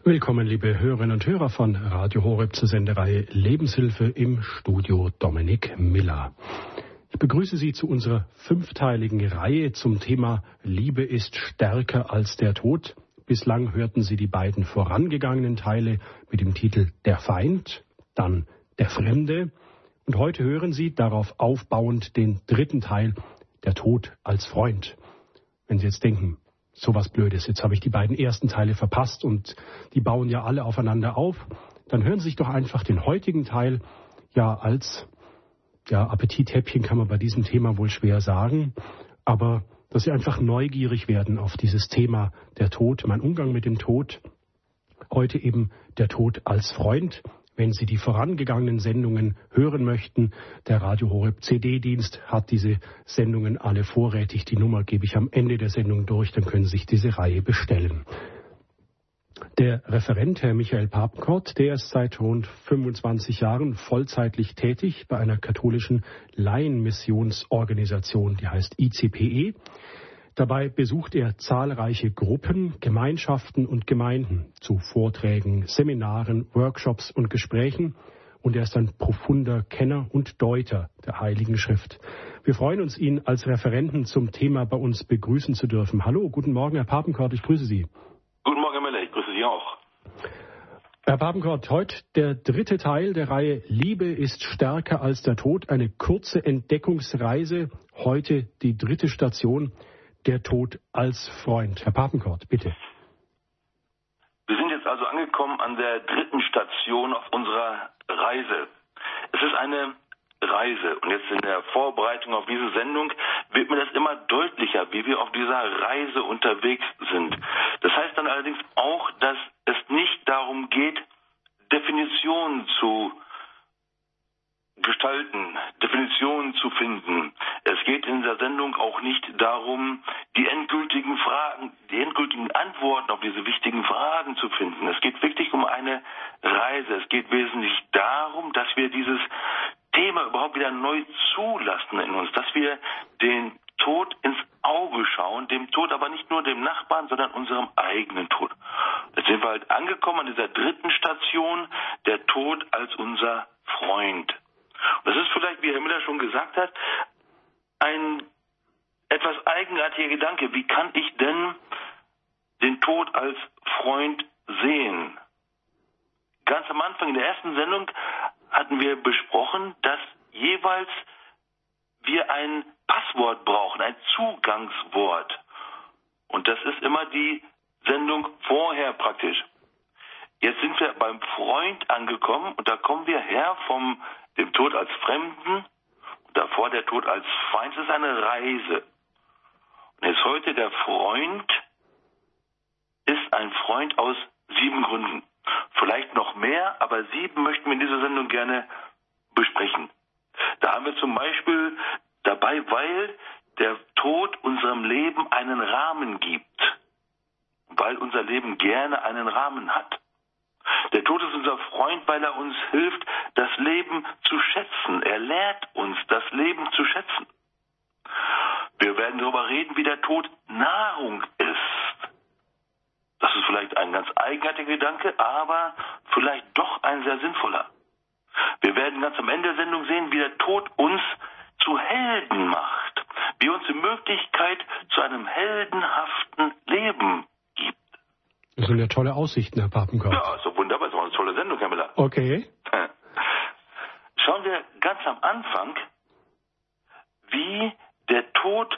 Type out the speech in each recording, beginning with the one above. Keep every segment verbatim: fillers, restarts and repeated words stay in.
Willkommen, liebe Hörerinnen und Hörer von Radio Horeb zur Sendereihe Lebenshilfe, im Studio Dominik Miller. Ich begrüße Sie zu unserer fünfteiligen Reihe zum Thema Liebe ist stärker als der Tod. Bislang hörten Sie die beiden vorangegangenen Teile mit dem Titel Der Feind, dann Der Fremde. Und heute hören Sie darauf aufbauend den dritten Teil, Der Tod als Freund. Wenn Sie jetzt denken, sowas Blödes, jetzt habe ich die beiden ersten Teile verpasst und die bauen ja alle aufeinander auf, dann hören Sie sich doch einfach den heutigen Teil ja als ja, Appetithäppchen kann man bei diesem Thema wohl schwer sagen, aber dass Sie einfach neugierig werden auf dieses Thema der Tod, mein Umgang mit dem Tod, heute eben der Tod als Freund. Wenn Sie die vorangegangenen Sendungen hören möchten, der Radio Horeb C D-Dienst hat diese Sendungen alle vorrätig. Die Nummer gebe ich am Ende der Sendung durch, dann können Sie sich diese Reihe bestellen. Der Referent, Herr Michael Papenkort, der ist seit rund fünfundzwanzig Jahren vollzeitlich tätig bei einer katholischen Laienmissionsorganisation, die heißt I C P E. Dabei besucht er zahlreiche Gruppen, Gemeinschaften und Gemeinden zu Vorträgen, Seminaren, Workshops und Gesprächen. Und er ist ein profunder Kenner und Deuter der Heiligen Schrift. Wir freuen uns, ihn als Referenten zum Thema bei uns begrüßen zu dürfen. Hallo, guten Morgen, Herr Papenkort, ich grüße Sie. Guten Morgen, Herr Müller, ich grüße Sie auch. Herr Papenkort, heute der dritte Teil der Reihe Liebe ist stärker als der Tod. Eine kurze Entdeckungsreise, heute die dritte Station. Der Tod als Freund. Herr Papenkort, bitte. Wir sind jetzt also angekommen an der dritten Station auf unserer Reise. Es ist eine Reise und jetzt in der Vorbereitung auf diese Sendung wird mir das immer deutlicher, wie wir auf dieser Reise unterwegs sind. Das heißt dann allerdings auch, dass es nicht darum geht, Definitionen zu gestalten, Definitionen zu finden. Es geht in der Sendung auch nicht darum, die endgültigen Fragen, die endgültigen Antworten auf diese wichtigen Fragen zu finden. Es geht wirklich um eine Reise. Es geht wesentlich darum, dass wir dieses Thema überhaupt wieder neu zulassen in uns, dass wir den Tod ins Auge schauen, dem Tod aber nicht nur dem Nachbarn, sondern unserem eigenen Tod. Jetzt sind wir halt angekommen an dieser dritten Station, der Tod als unser Freund. Das ist vielleicht, wie Herr Müller schon gesagt hat, ein etwas eigenartiger Gedanke. Wie kann ich denn den Tod als Freund sehen? Ganz am Anfang in der ersten Sendung hatten wir besprochen, dass jeweils wir ein Passwort brauchen, ein Zugangswort. Und das ist immer die Sendung vorher praktisch. Jetzt sind wir beim Freund angekommen und da kommen wir her vom dem Tod als Fremden und davor der Tod als Feind. Das ist eine Reise. Und jetzt heute der Freund ist ein Freund aus sieben Gründen. Vielleicht noch mehr, aber sieben möchten wir in dieser Sendung gerne besprechen. Da haben wir zum Beispiel dabei, weil der Tod unserem Leben einen Rahmen gibt. Weil unser Leben gerne einen Rahmen hat. Der Tod ist unser Freund, weil er uns hilft, das Leben zu schätzen. Er lehrt uns, das Leben zu schätzen. Wir werden darüber reden, wie der Tod Nahrung ist. Das ist vielleicht ein ganz eigenartiger Gedanke, aber vielleicht doch ein sehr sinnvoller. Wir werden ganz am Ende der Sendung sehen, wie der Tod uns zu Helden macht. Wie uns die Möglichkeit zu einem heldenhaften Leben gibt. Das sind ja tolle Aussichten, Herr Papenkort. Ja, ist doch wunderbar. Das war eine tolle Sendung, Herr Müller. Okay. Schauen wir ganz am Anfang, wie der Tod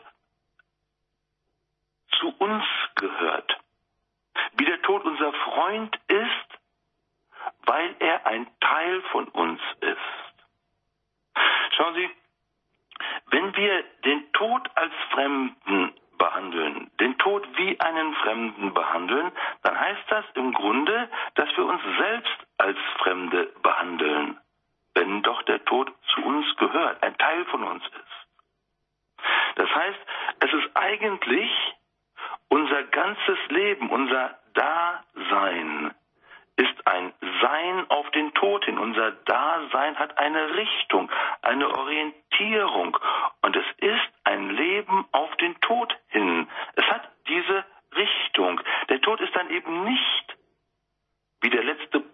zu uns gehört. Wie der Tod unser Freund ist, weil er ein Teil von uns ist. Schauen Sie, wenn wir den Tod als Fremden behandeln, den Tod wie einen Fremden behandeln, dann heißt das im Grunde, dass wir uns selbst als Fremde behandeln, wenn doch der Tod zu uns gehört, ein Teil von uns ist. Das heißt, es ist eigentlich unser ganzes Leben, unser Dasein ist ein Sein auf den Tod hin. Unser Dasein hat eine Richtung, eine Orientierung. Und es ist ein Leben auf den Tod hin. Es hat diese Richtung. Der Tod ist dann eben nicht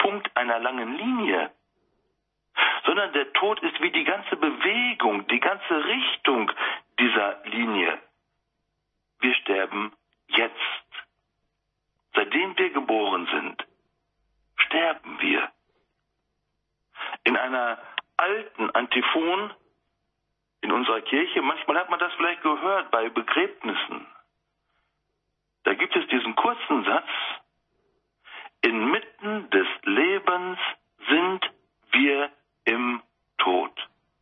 Punkt einer langen Linie, sondern der Tod ist wie die ganze Bewegung, die ganze Richtung dieser Linie. Wir sterben jetzt. Seitdem wir geboren sind, sterben wir. In einer alten Antiphon in unserer Kirche, manchmal hat man das vielleicht gehört bei Begräbnissen, da gibt es diesen kurzen Satz: Inmitten des Lebens sind wir im Tod.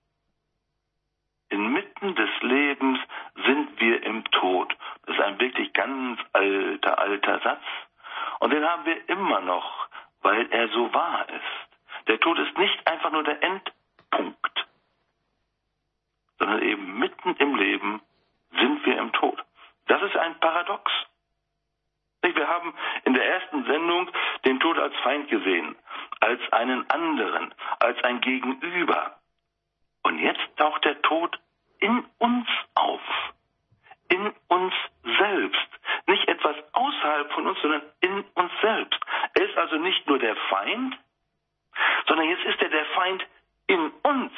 Inmitten des Lebens sind wir im Tod. Das ist ein wirklich ganz alter, alter Satz. Und den haben wir immer noch, weil er so wahr ist. Der Tod ist nicht einfach nur der Endpunkt, sondern eben mitten im Leben sind wir im Tod. Das ist ein Paradox. Wir haben in der ersten Sendung den Tod als Feind gesehen, als einen anderen, als ein Gegenüber. Und jetzt taucht der Tod in uns auf, in uns selbst. Nicht etwas außerhalb von uns, sondern in uns selbst. Er ist also nicht nur der Feind, sondern jetzt ist er der Feind in uns.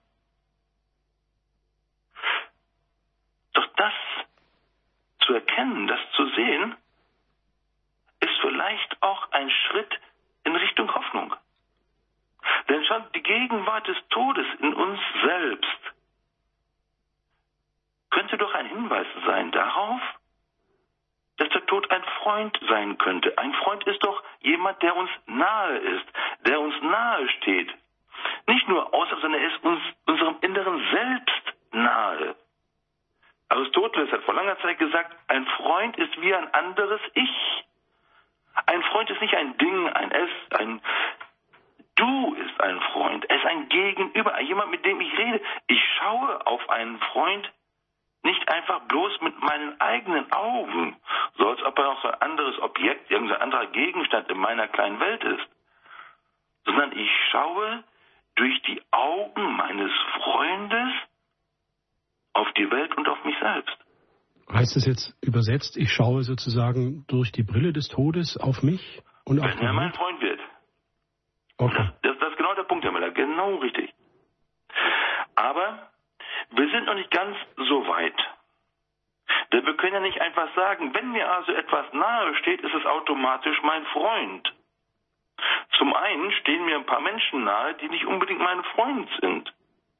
Doch das zu erkennen, das zu sehen, ist vielleicht auch ein Schritt in Richtung Hoffnung. Denn schon die Gegenwart des Todes in uns selbst könnte doch ein Hinweis sein darauf, dass der Tod ein Freund sein könnte. Ein Freund ist doch jemand, der uns nahe ist, der uns nahe steht. Nicht nur außerhalb, sondern er ist uns, unserem inneren Selbst nahe. Aristoteles hat vor langer Zeit gesagt, ein Freund ist wie ein anderes Ich. Ein Freund ist nicht ein Ding, ein Es, ein Du ist ein Freund. Er ist ein Gegenüber, jemand, mit dem ich rede. Ich schaue auf einen Freund nicht einfach bloß mit meinen eigenen Augen, so als ob er auch so ein anderes Objekt, irgendein anderer Gegenstand in meiner kleinen Welt ist, sondern ich schaue durch die Augen meines Freundes auf die Welt und auf mich selbst. Heißt es jetzt übersetzt, ich schaue sozusagen durch die Brille des Todes auf mich und auf Wenn er mein Freund wird. Okay. Das, das ist genau der Punkt, Herr Müller, genau richtig. Aber wir sind noch nicht ganz so weit. Denn wir können ja nicht einfach sagen, wenn mir also etwas nahe steht, ist es automatisch mein Freund. Zum einen stehen mir ein paar Menschen nahe, die nicht unbedingt mein Freund sind.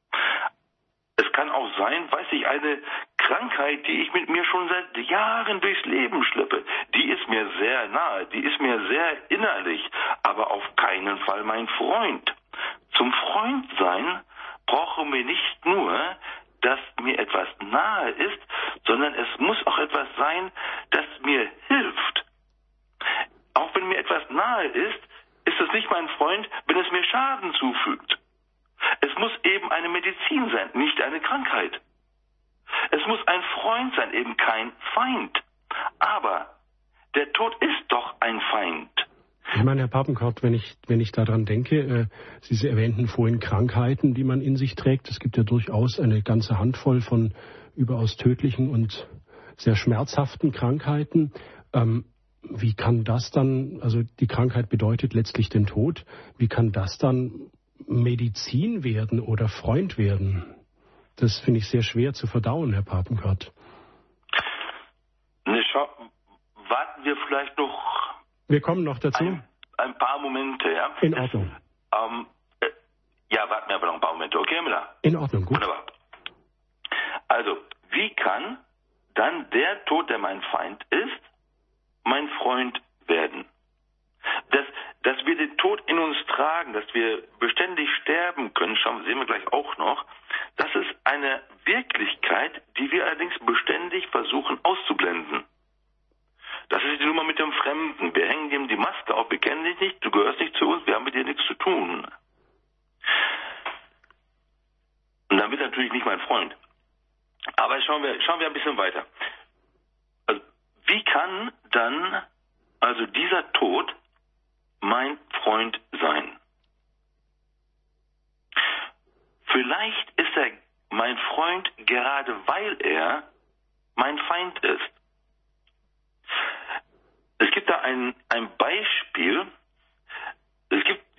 Es kann auch sein, weiß ich, eine Krankheit, die ich mit mir schon seit Jahren durchs Leben schleppe, die ist mir sehr nahe, die ist mir sehr innerlich, aber auf keinen Fall mein Freund. Zum Freund sein brauchen wir nicht nur, dass mir etwas nahe ist, sondern es muss auch etwas sein, das mir hilft. Auch wenn mir etwas nahe ist, ist es nicht mein Freund, wenn es mir Schaden zufügt. Es muss eben eine Medizin sein, nicht eine Krankheit. Es muss ein Freund sein, eben kein Feind. Aber der Tod ist doch ein Feind. Ich meine, Herr Papenkort, wenn ich, wenn ich daran denke, äh, Sie erwähnten vorhin Krankheiten, die man in sich trägt. Es gibt ja durchaus eine ganze Handvoll von überaus tödlichen und sehr schmerzhaften Krankheiten. Ähm, wie kann das dann, also die Krankheit bedeutet letztlich den Tod, wie kann das dann Medizin werden oder Freund werden? Das finde ich sehr schwer zu verdauen, Herr Papenkort. Ne, schau, warten wir vielleicht noch... Wir kommen noch dazu. Ein, ein paar Momente, ja. In Ordnung. Ähm, äh, ja, warten wir aber noch ein paar Momente. Okay, Herr Müller? In Ordnung, gut. Wunderbar. Also, wie kann dann der Tod, der mein Feind ist, mein Freund werden? Dass, dass wir den Tod in uns tragen, dass wir beständig sterben können, schauen, sehen wir gleich auch noch, das ist eine Wirklichkeit, die wir allerdings beständig versuchen auszublenden. Das ist die Nummer mit dem Fremden. Wir hängen ihm die Maske auf, wir kennen dich nicht, du gehörst nicht zu uns, wir haben mit dir nichts zu tun. Und dann wird er natürlich nicht mein Freund. Aber schauen wir, schauen wir ein bisschen weiter. Also, wie kann dann also dieser Tod mein Freund sein? Vielleicht ist er mein Freund gerade, weil er mein Feind ist. Es gibt da ein, ein Beispiel. Es gibt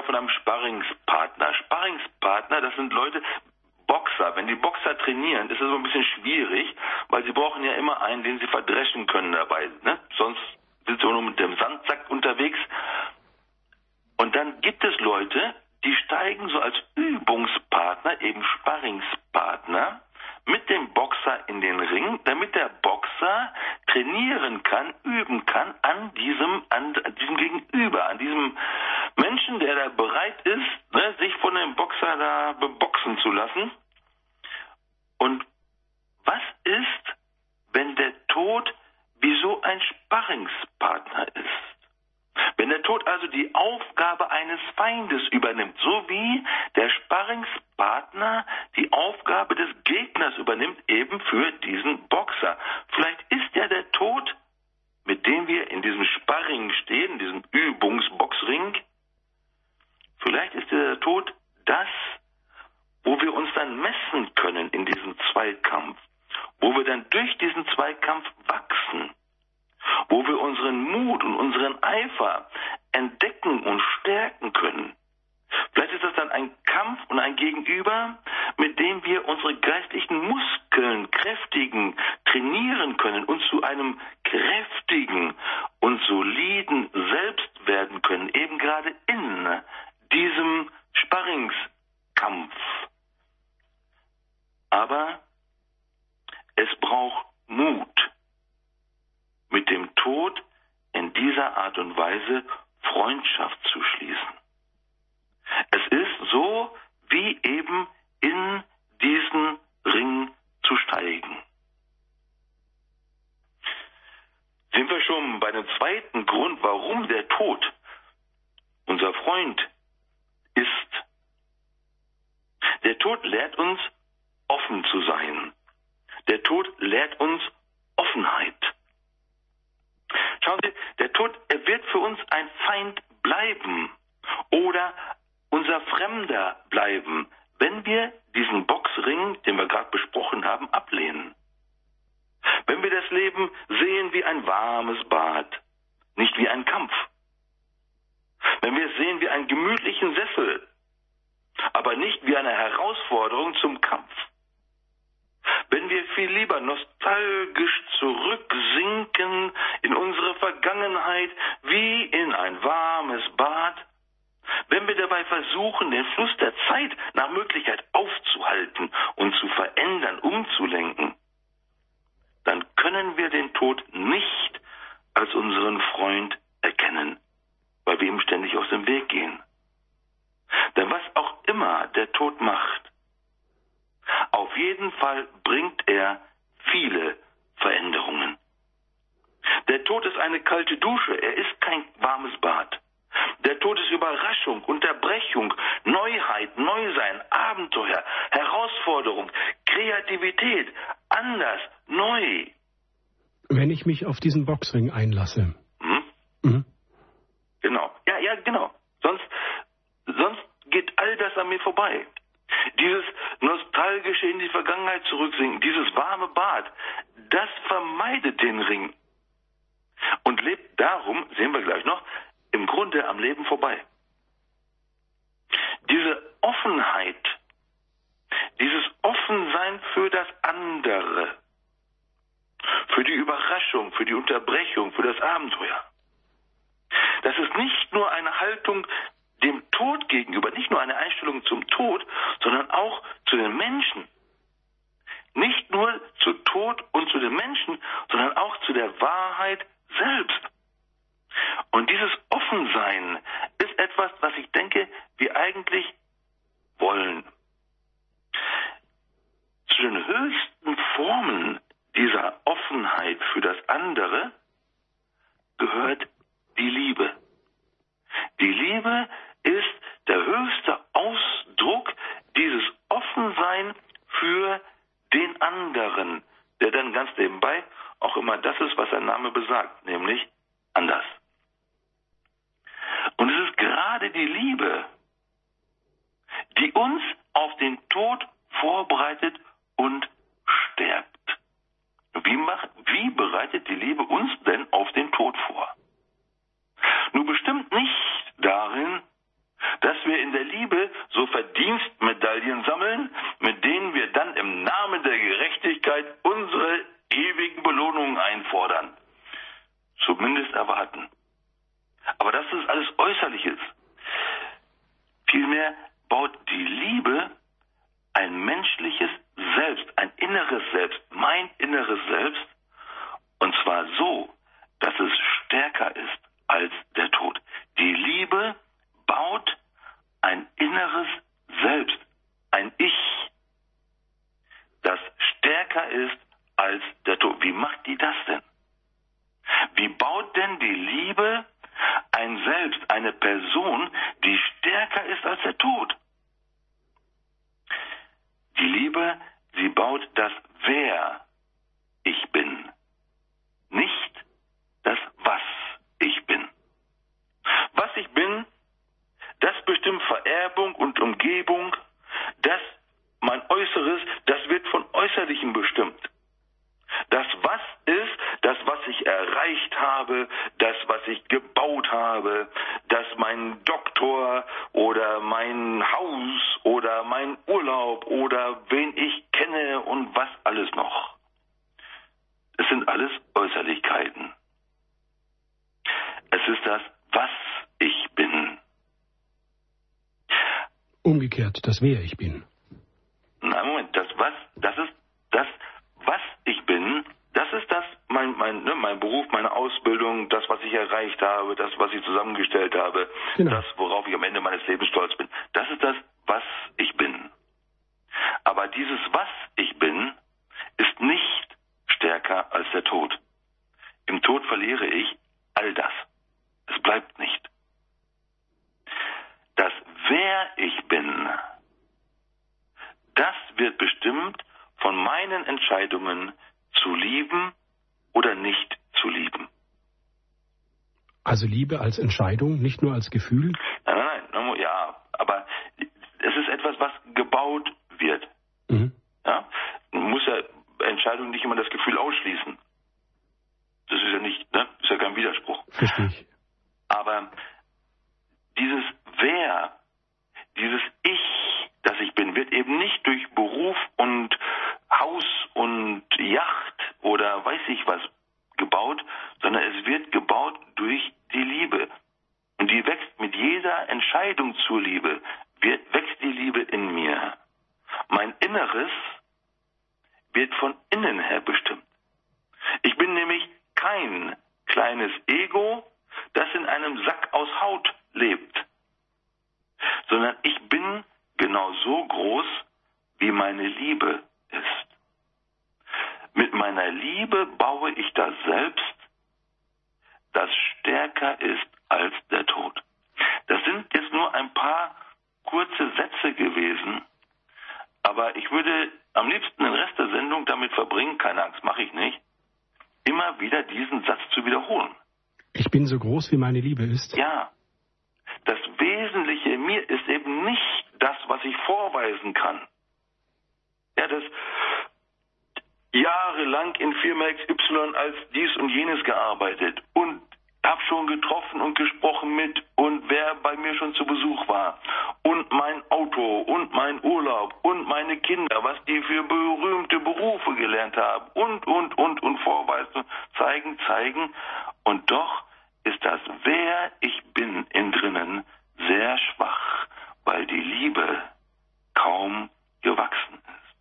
mal von einem Sparringspartner. Sparringspartner, das sind Leute, Boxer. Wenn die Boxer trainieren, ist das so ein bisschen schwierig, weil sie brauchen ja immer einen, den sie verdreschen können dabei. Ne? Sonst sind sie nur mit dem Sandsack unterwegs. Und dann gibt es Leute, die steigen so als Übungspartner, eben Sparringspartner, mit dem Boxer in den Ring, damit der Boxer trainieren kann, üben kann an diesem, an diesem Gegenüber, an diesem Menschen, der da bereit ist, ne, sich von dem Boxer da beboxen zu lassen. Und was ist, wenn der Tod wie so ein Sparringspartner ist? Wenn der Tod also die Aufgabe eines Feindes übernimmt, so wie der Sparringspartner die Aufgabe des Gegners übernimmt, eben für diesen Boxer. Vielleicht ist ja der Tod, mit dem wir in diesem Sparring stehen, in diesem Übungsboxring, vielleicht ist der Tod das, wo wir uns dann messen können in diesem Zweikampf, wo wir dann durch diesen Zweikampf wachsen, wo wir unseren Mut und unseren Eifer entdecken und stärken können. Vielleicht ist das dann ein Kampf und ein Gegenüber, mit dem wir unsere geistlichen Muskeln kräftigen, trainieren können und zu einem kräftigen und soliden Selbst werden können, eben gerade in diesem Sparringskampf. Aber es braucht Mut, mit dem Tod in dieser Art und Weise Freundschaft zu schließen. Es ist so, wie eben in diesen Ring zu steigen. Sind wir schon bei dem zweiten Grund, warum der Tod unser Freund ist. Der Tod lehrt uns, offen zu sein. Der Tod lehrt uns Offenheit. Schauen Sie, der Tod, er wird für uns ein Feind bleiben oder unser Fremder bleiben, wenn wir diesen Boxring, den wir gerade besprochen haben, ablehnen. Wenn wir das Leben sehen wie ein warmes Bad, nicht wie ein Kampf. Wenn wir es sehen wie einen gemütlichen Sessel, aber nicht wie eine Herausforderung zum Kampf. Wenn wir viel lieber nostalgisch zurücksinken in unsere Vergangenheit wie in ein warmes Bad, wenn wir dabei versuchen, den Fluss der Zeit nach Möglichkeit aufzuhalten und zu verändern, umzulenken, dann können wir den Tod nicht als unseren Freund erkennen, weil wir ihm ständig aus dem Weg gehen. Denn was auch immer der Tod macht, auf jeden Fall bringt er viele Veränderungen. Der Tod ist eine kalte Dusche, er ist kein warmes Bad. Der Tod ist Überraschung, Unterbrechung, Neuheit, Neusein, Abenteuer, Herausforderung, Kreativität, anders, neu. Wenn ich mich auf diesen Boxring einlasse. Hm? Mhm. Genau, ja, ja, genau. Sonst, sonst geht all das an mir vorbei. Dieses nostalgische in die Vergangenheit zurücksinken, dieses warme Bad, das vermeidet den Ring und lebt darum, sehen wir gleich noch, im Grunde am Leben vorbei. Diese Offenheit, dieses Offensein für das andere, für die Überraschung, für die Unterbrechung, für das Abenteuer, das ist nicht nur eine Haltung dem Tod gegenüber, nicht nur eine Einstellung zum Tod, sondern auch zu den Menschen. Nicht nur zu Tod und zu den Menschen, sondern auch zu der Wahrheit selbst. Und dieses Offensein ist etwas, was ich denke, wir eigentlich wollen. Zu den höchsten Formen dieser Offenheit für das andere gehört die Liebe. Die Liebe ist der höchste Ausdruck dieses Offensein für den anderen, der dann ganz nebenbei auch immer das ist, was sein Name besagt, nämlich anders. Und es ist gerade die Liebe, die uns auf den Tod vorbereitet und stärkt. Wie, macht, wie bereitet die Liebe uns denn auf den Tod vor? Nur bestimmt nicht darin, dass so Verdienstmedaillen sammeln, mit denen wir dann im Namen der Gerechtigkeit unsere ewigen Belohnungen einfordern. Zumindest erwarten. Aber das ist alles Äußerliches. Vielmehr baut die Liebe ein menschliches Selbst, ein inneres Selbst, mein inneres Selbst, und zwar so, dass es stärker ist als der Tod. Die Liebe baut ein inneres Selbst, ein Ich, das stärker ist als der Tod. Wie macht die das denn? Wie baut denn die Liebe ein Selbst, eine Person, die stärker ist als der Tod? Die Liebe, sie baut das Wer ich bin, nicht das Was ich bin. Was ich bin, das bestimmt Vererbung und Umgebung, das mein Äußeres, das wird von Äußerlichem bestimmt. Das Was ist, das, was ich erreicht habe, das, was ich gebaut habe, dass mein Doktor oder mein Haus oder mein Urlaub oder wen ich kenne und was alles noch. Es sind alles Äußerlichkeiten. Es ist das, was ich bin. Umgekehrt, das Wer ich bin. Nein, Moment, das Was, das ist das, was ich bin, das ist das, mein, mein, ne, mein Beruf, meine Ausbildung, das, was ich erreicht habe, das, was ich zusammengestellt habe, genau. Das, worauf ich am Ende meines Lebens stolz bin. Das ist das, was ich bin. Aber dieses, was ich bin, ist nicht stärker als der Tod. Im Tod verliere ich all das. Es bleibt nicht. Das, wer ich bin, das wird bestimmt von meinen Entscheidungen zu lieben oder nicht zu lieben. Also Liebe als Entscheidung, nicht nur als Gefühl? Nein, nein, nein, ja, aber es ist etwas, was gebaut wird. Mhm. Ja? Man muss ja Entscheidungen nicht immer das Gefühl ausschließen. Das ist ja nicht, ne? Ist ja kein Widerspruch. Verstehe ich. Aber dieses Wer, dieses Ich, das ich bin, wird eben nicht durch Beruf und Haus und Yacht oder weiß ich was gebaut, sondern es wird gebaut durch die Liebe. Und die wächst mit jeder Entscheidung zur Liebe, wird, wächst die Liebe in mir. Mein Inneres wird von innen her bestimmt. Ich bin nämlich kein kleines Ego, das in einem Sack aus Haut lebt, sondern ich bin genau so groß, wie meine Liebe ist. Mit meiner Liebe baue ich das Selbst, das stärker ist als der Tod. Das sind jetzt nur ein paar kurze Sätze gewesen, aber ich würde am liebsten den Rest der Sendung damit verbringen, keine Angst, mache ich nicht, immer wieder diesen Satz zu wiederholen. Ich bin so groß, wie meine Liebe ist. Ja. Das Wesentliche in mir ist eben nicht das, was ich vorweisen kann. Ja, das jahrelang in Firma X Y als dies und jenes gearbeitet und habe schon getroffen und gesprochen mit und wer bei mir schon zu Besuch war und mein Auto und mein Urlaub und meine Kinder, was die für berühmte Berufe gelernt haben und, und, und, und vorweisen, zeigen, zeigen. Und doch ist das, wer ich bin, innen drinnen sehr schwach, weil die Liebe kaum gewachsen ist.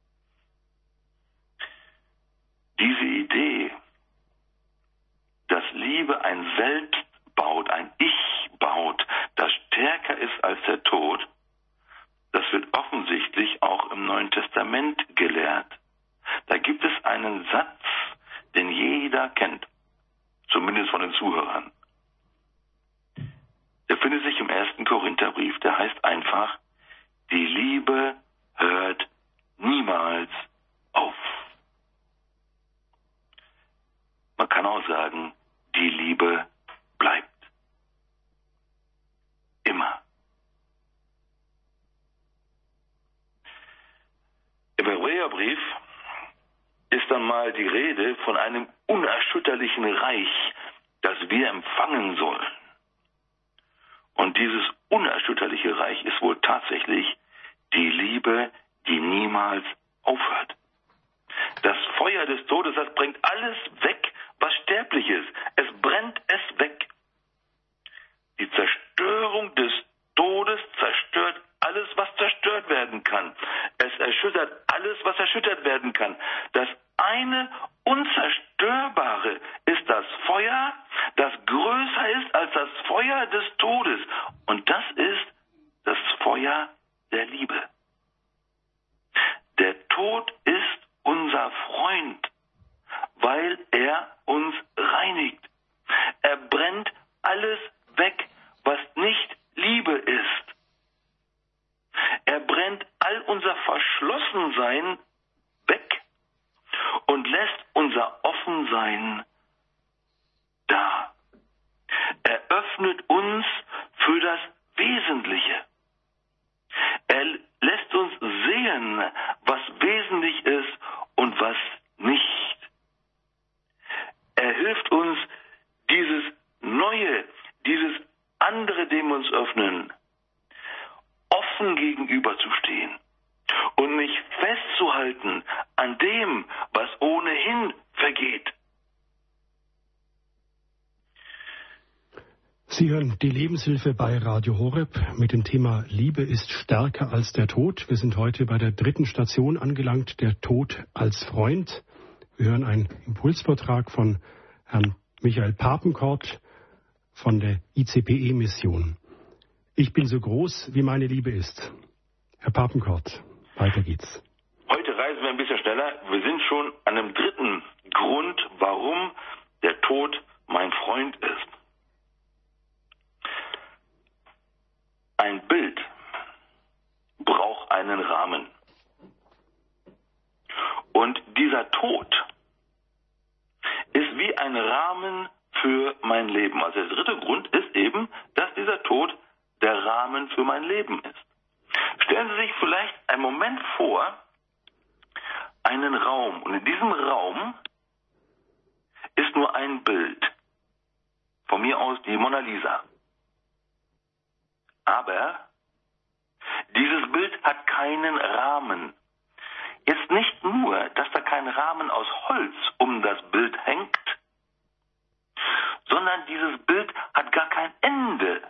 Diese Idee, dass Liebe ein Selbst baut, ein Ich baut, das stärker ist als der Tod, das wird offensichtlich auch im Neuen Testament gelehrt. Da gibt es einen Satz, den jeder kennt, zumindest von den Zuhörern. Der findet sich im ersten Korintherbrief, der heißt einfach, die Liebe hört niemals auf. Man kann auch sagen, die Liebe bleibt. Immer. Im Hebräerbrief ist dann mal die Rede von einem unerschütterlichen Reich, das wir empfangen sollen. Und dieses unerschütterliche Reich ist wohl tatsächlich die Liebe, die niemals aufhört. Das Feuer des Todes, das bringt alles weg, was sterblich ist. Es brennt es weg. Die Zerstörung des Todes zerstört alles, was zerstört werden kann. Es erschüttert alles, was erschüttert werden kann. Das eine Unzerstörbare ist das Feuer, das größer ist als das Feuer des Todes. Und das ist das Feuer der Liebe. Der Tod ist unser Freund, weil er uns reinigt. Er brennt alles weg, was nicht Liebe ist. Er brennt all unser Verschlossensein weg und lässt unser Offensein da. Er öffnet uns für das Wesentliche. Er lässt uns sehen, was wesentlich ist und was nicht. Er hilft uns, dieses Neue, dieses andere, dem wir uns öffnen, offen gegenüberzustehen und nicht festzuhalten an dem, was ohnehin vergeht. Sie hören die Lebenshilfe bei Radio Horeb mit dem Thema Liebe ist stärker als der Tod. Wir sind heute bei der dritten Station angelangt, der Tod als Freund. Wir hören einen Impulsvortrag von Herrn Michael Papenkort von der I C P E-Mission. Ich bin so groß, wie meine Liebe ist. Herr Papenkort, weiter geht's. Heute reisen wir ein bisschen schneller. Wir sind schon an einem dritten Grund, warum der Tod mein Freund ist. Ein Bild braucht einen Rahmen. Und dieser Tod ist wie ein Rahmen für mein Leben. Also der dritte Grund ist eben, dass dieser Tod der Rahmen für mein Leben ist. Stellen Sie sich vielleicht einen Moment vor, einen Raum. Und in diesem Raum ist nur ein Bild. Von mir aus die Mona Lisa. Aber dieses Bild hat keinen Rahmen. Jetzt nicht nur, dass da kein Rahmen aus Holz um das Bild hängt, sondern dieses Bild hat gar kein Ende.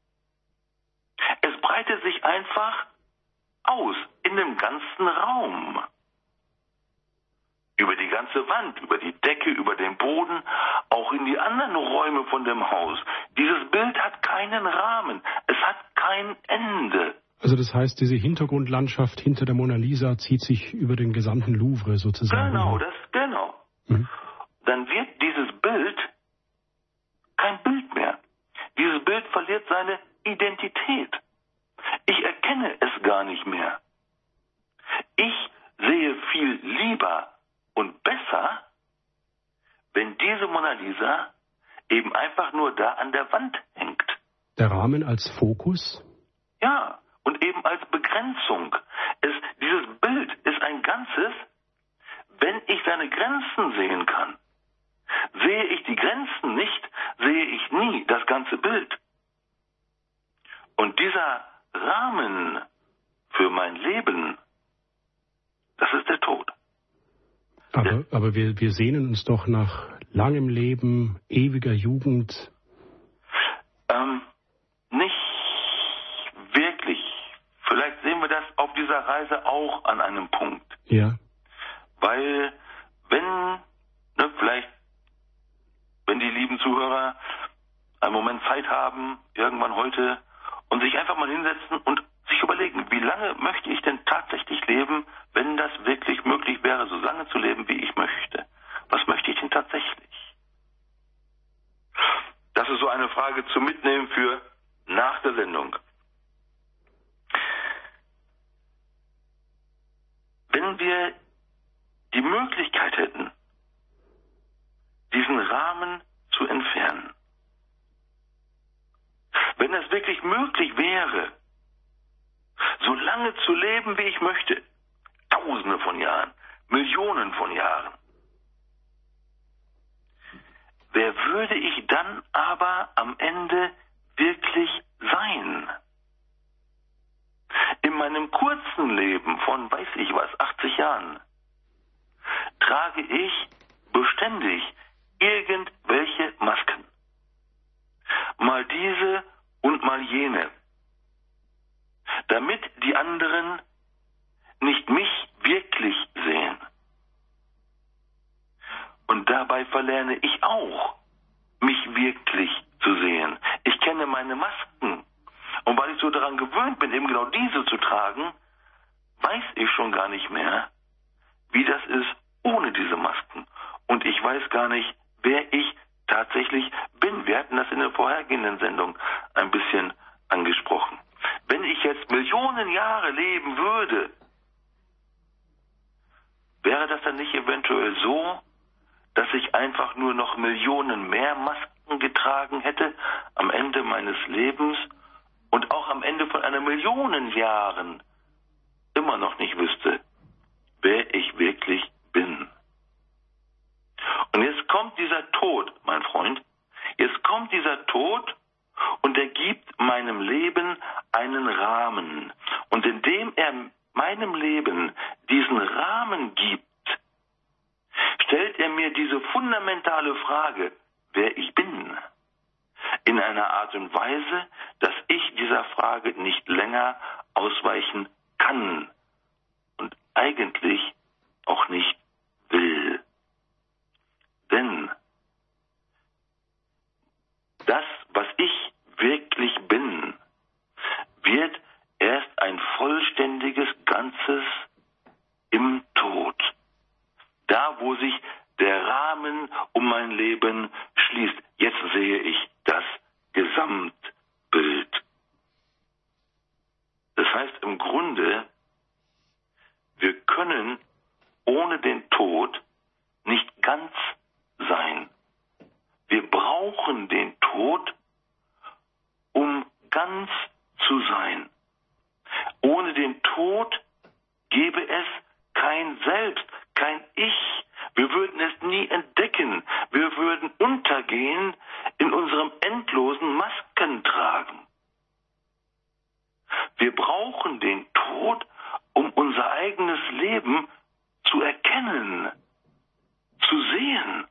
Es breitet sich einfach aus in dem ganzen Raum. Über die ganze Wand, über die Decke, über den Boden, auch in die anderen Räume von dem Haus. Dieses Bild hat keinen Rahmen. Es hat kein Ende. Also das heißt, diese Hintergrundlandschaft hinter der Mona Lisa zieht sich über den gesamten Louvre sozusagen. Genau, das, genau. Mhm. Dann wird dieses Bild kein Bild mehr. Dieses Bild verliert seine Identität. Ich erkenne es gar nicht mehr. Ich sehe viel lieber und besser, wenn diese Mona Lisa eben einfach nur da an der Wand hängt. Der Rahmen als Fokus? Ja, und eben als Begrenzung. Es, dieses Bild ist ein Ganzes, wenn ich seine Grenzen sehen kann. Sehe ich die Grenzen nicht, sehe ich nie das ganze Bild. Und dieser Rahmen für mein Leben, das ist der Tod. Aber, aber wir, wir sehnen uns doch nach langem Leben, ewiger Jugend. Ähm, nicht wirklich. Vielleicht sehen wir das auf dieser Reise auch an einem Punkt. Ja. Weil, wenn, ne, vielleicht, wenn die lieben Zuhörer einen Moment Zeit haben, irgendwann heute, und sich einfach mal hinsetzen und sich überlegen, wie lange möchte ich denn tatsächlich leben, wenn das wirklich möglich wäre, so lange zu leben, wie ich möchte. Was möchte ich denn tatsächlich? Das ist so eine Frage zum Mitnehmen für nach der Sendung. Wenn wir die Möglichkeit hätten, diesen Rahmen zu entfernen, wenn es wirklich möglich wäre, so lange zu leben, wie ich möchte, Tausende von Jahren, Millionen von Jahren, wer würde ich dann aber am Ende wirklich sein? von, weiß ich was, achtzig Jahren, trage ich beständig irgendwelche Masken. Mal diese und mal jene. Damit die anderen nicht mich wirklich sehen. Und dabei verlerne ich auch, mich wirklich zu sehen. Ich kenne meine Masken. Und weil ich so daran gewöhnt bin, eben genau diese zu tragen, weiß ich schon gar nicht mehr, wie das ist ohne diese Masken. Und ich weiß gar nicht, wer ich tatsächlich bin. Wir hatten das in der vorhergehenden Sendung ein bisschen angesprochen. Wenn ich jetzt Millionen Jahre leben würde, wäre das dann nicht eventuell so, dass ich einfach nur noch Millionen mehr Masken getragen hätte am Ende meines Lebens und auch am Ende von einer Million Jahren immer noch nicht wüsste, wer ich wirklich bin. Und jetzt kommt dieser Tod, mein Freund, jetzt kommt dieser Tod und er gibt meinem Leben einen Rahmen. Und indem er meinem Leben diesen Rahmen gibt, stellt er mir diese fundamentale Frage, wer ich bin, in einer Art und Weise, dass ich dieser Frage nicht länger ausweichen kann und eigentlich auch nicht will. Denn das, was ich wirklich bin, wird erst ein vollständiges Ganzes im Tod. Da, wo sich der Rahmen um mein Leben schließt. Jetzt sehe ich das Gesamtbild. Das heißt im Grunde, wir können ohne den Tod nicht ganz sein. Wir brauchen den Tod, um ganz zu sein. Ohne den Tod gäbe es kein Selbst, kein Ich. Wir würden es nie entdecken. Wir würden untergehen in unserem endlosen Maskentragen. Wir brauchen den Tod, um unser eigenes Leben zu erkennen, zu sehen.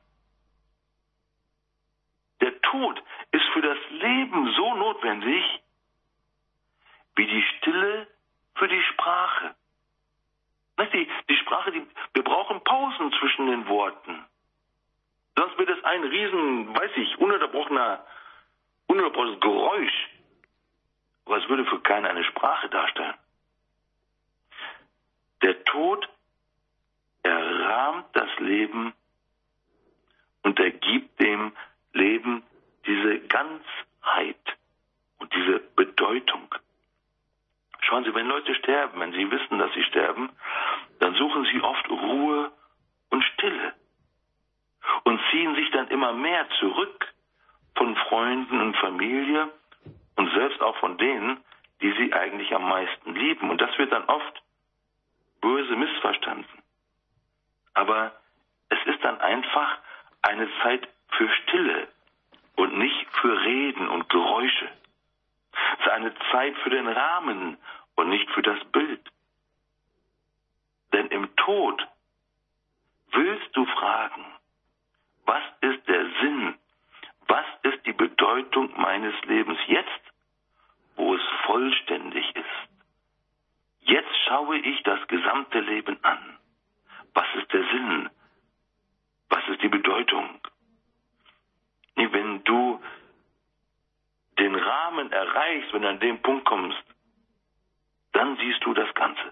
Der Tod ist für das Leben so notwendig, wie die Stille für die Sprache. Die, die Sprache, die, wir brauchen Pausen zwischen den Worten. Sonst wird es ein riesen, weiß ich, ununterbrochener, ununterbrochenes Geräusch. Aber es würde für keinen eine Sprache darstellen. Der Tod, er rahmt das Leben und er gibt dem Leben diese Ganzheit und diese Bedeutung. Schauen Sie, wenn Leute sterben, wenn sie wissen, dass sie sterben, dann suchen sie oft Ruhe und Stille und ziehen sich dann immer mehr zurück von Freunden und Familie und selbst auch von denen, die sie eigentlich am meisten lieben. Und das wird dann oft böse missverstanden. Aber es ist dann einfach eine Zeit für Stille und nicht für Reden und Geräusche. Es ist eine Zeit für den Rahmen und nicht für das Bild. Denn im Tod willst du fragen, was ist der Sinn, was ist die Bedeutung meines Lebens jetzt, wo es vollständig ist. Jetzt schaue ich das gesamte Leben an. Was ist der Sinn? Was ist die Bedeutung? Wenn du den Rahmen erreichst, wenn du an den Punkt kommst, dann siehst du das Ganze.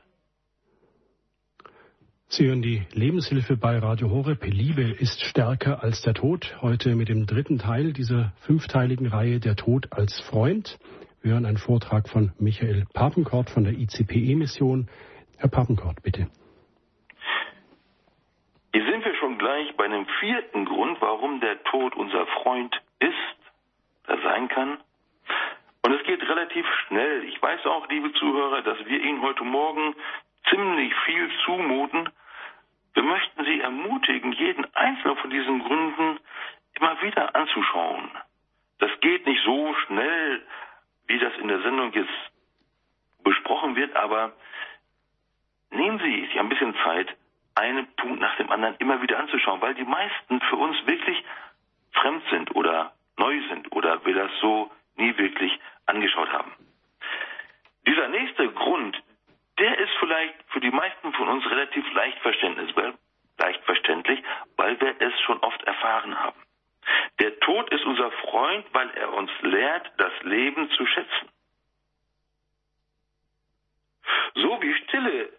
Sie hören die Lebenshilfe bei Radio Horeb. Liebe ist stärker als der Tod. Heute mit dem dritten Teil dieser fünfteiligen Reihe Der Tod als Freund. Wir hören einen Vortrag von Michael Papenkort von der I C P E-Mission. Herr Papenkort, bitte. Hier sind wir schon gleich bei einem vierten Grund, warum der Tod unser Freund ist, er sein kann. Und es geht relativ schnell. Ich weiß auch, liebe Zuhörer, dass wir Ihnen heute Morgen ziemlich viel zumuten. Wir möchten Sie ermutigen, jeden einzelnen von diesen Gründen immer wieder anzuschauen. Das geht nicht so schnell, wie das in der Sendung jetzt besprochen wird, aber nehmen Sie sich ein bisschen Zeit, einen Punkt nach dem anderen immer wieder anzuschauen, weil die meisten für uns wirklich fremd sind oder neu sind oder wir das so nie wirklich angeschaut haben. Dieser nächste Grund, der ist vielleicht für die meisten von uns relativ leicht verständlich, leicht verständlich, weil wir es schon oft erfahren haben. Der Tod ist unser Freund, weil er uns lehrt, das Leben zu schätzen. So wie Stille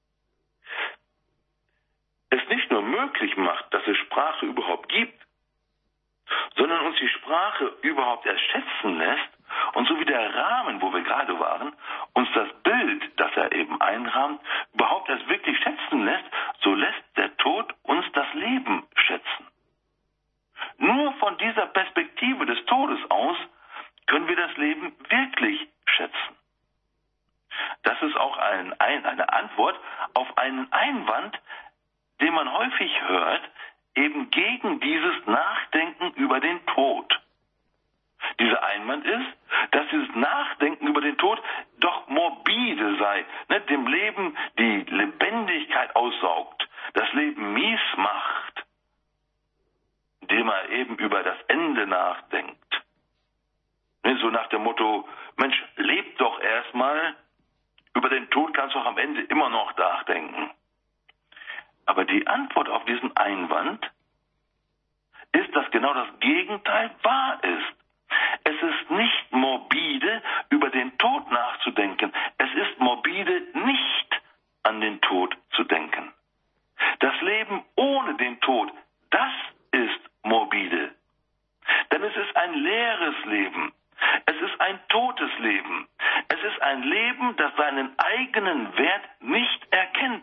es nicht nur möglich macht, dass es Sprache überhaupt gibt, sondern uns die Sprache überhaupt erst schätzen lässt und so wie der Rahmen, wo wir gerade waren, uns das Bild, das er eben einrahmt, überhaupt erst wirklich schätzen lässt, so lässt der Tod uns das Leben schätzen. Nur von dieser Perspektive des Todes aus können wir das Leben wirklich schätzen. Das ist auch ein, ein, eine Antwort auf einen Einwand, den man häufig hört, eben gegen dieses Nachdenken über den Tod. Dieser Einwand ist, dass dieses Nachdenken über den Tod doch morbide sei, ne, dem Leben die Lebendigkeit aussaugt, das Leben mies macht, indem er eben über das Ende nachdenkt. Ne, so nach dem Motto, Mensch, leb doch erstmal, über den Tod kannst du auch am Ende immer noch nachdenken. Aber die Antwort auf diesen Einwand ist, dass genau das Gegenteil wahr ist. Es ist nicht morbide, über den Tod nachzudenken. Es ist morbide, nicht an den Tod zu denken. Das Leben ohne den Tod, das ist morbide. Denn es ist ein leeres Leben. Es ist ein totes Leben. Es ist ein Leben, das seinen eigenen Wert nicht erkennt.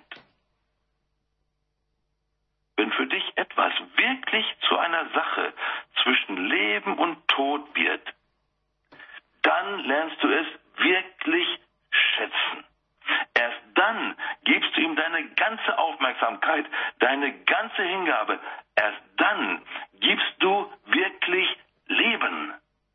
Wenn für dich etwas wirklich zu einer Sache zwischen Leben und Tod wird, dann lernst du es wirklich schätzen. Erst dann gibst du ihm deine ganze Aufmerksamkeit, deine ganze Hingabe. Erst dann gibst du wirklich Leben.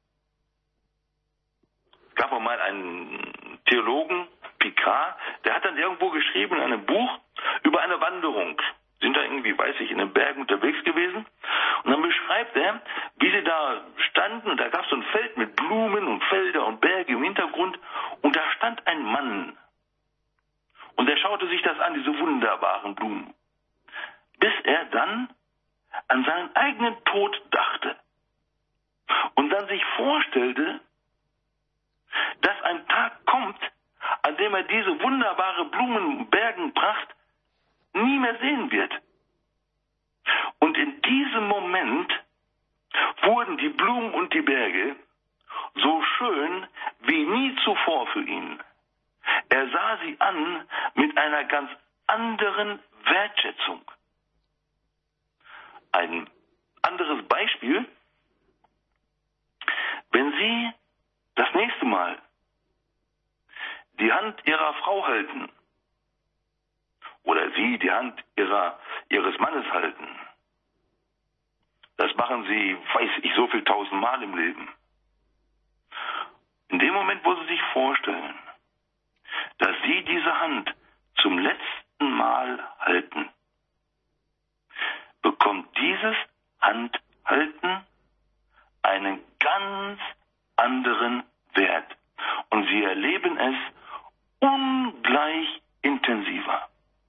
Es gab auch mal einen Theologen, Picard, der hat dann irgendwo geschrieben in einem Buch über eine Wanderung. Sind da irgendwie, weiß ich, in den Bergen unterwegs gewesen. Und dann beschreibt er, wie sie da standen und da gab es so ein Feld mit Blumen und Felder und Berge im Hintergrund und da stand ein Mann. Und er schaute sich das an, diese wunderbaren Blumen. Bis er dann an seinen eigenen Tod dachte. Und dann sich vorstellte, dass ein Tag kommt, an dem er diese wunderbare Blumenbergenpracht nie mehr sehen wird. Und in diesem Moment wurden die Blumen und die Berge so schön wie nie zuvor für ihn. Er sah sie an mit einer ganz anderen Wertschätzung. Ein anderes Beispiel: Wenn Sie das nächste Mal die Hand Ihrer Frau halten oder Sie die Hand ihrer, Ihres Mannes halten, das machen Sie, weiß ich, so viel tausendmal im Leben. In dem Moment, wo Sie sich vorstellen, dass Sie diese Hand zum letzten Mal halten, bekommt dieses Handhalten einen ganz anderen Wert. Und Sie erleben es ungleich intensiver.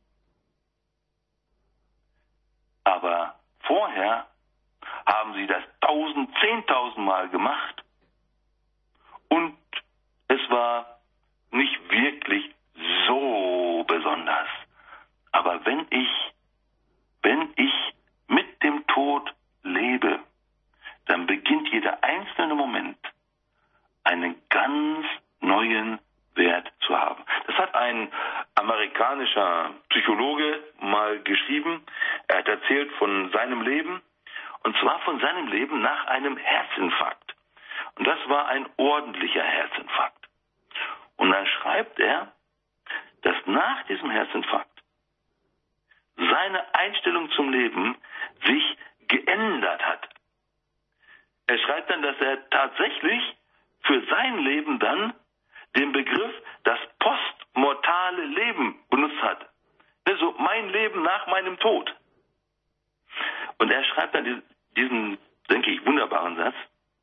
Aber vorher haben Sie das tausend, zehntausendmal gemacht und es war nicht wirklich so besonders. Aber wenn ich, wenn ich mit dem Tod lebe, dann beginnt jeder einzelne Moment einen ganz neuen Wert zu haben. Das hat ein amerikanischer Psychologe mal geschrieben. Er hat erzählt von seinem Leben, und zwar von seinem Leben nach einem Herzinfarkt. Und das war ein ordentlicher Herzinfarkt. Und dann schreibt er, dass nach diesem Herzinfarkt seine Einstellung zum Leben sich geändert hat. Er schreibt dann, dass er tatsächlich für sein Leben dann den Begriff das postmortale Leben benutzt hat. So mein Leben nach meinem Tod. Und er schreibt dann diesen, denke ich, wunderbaren Satz.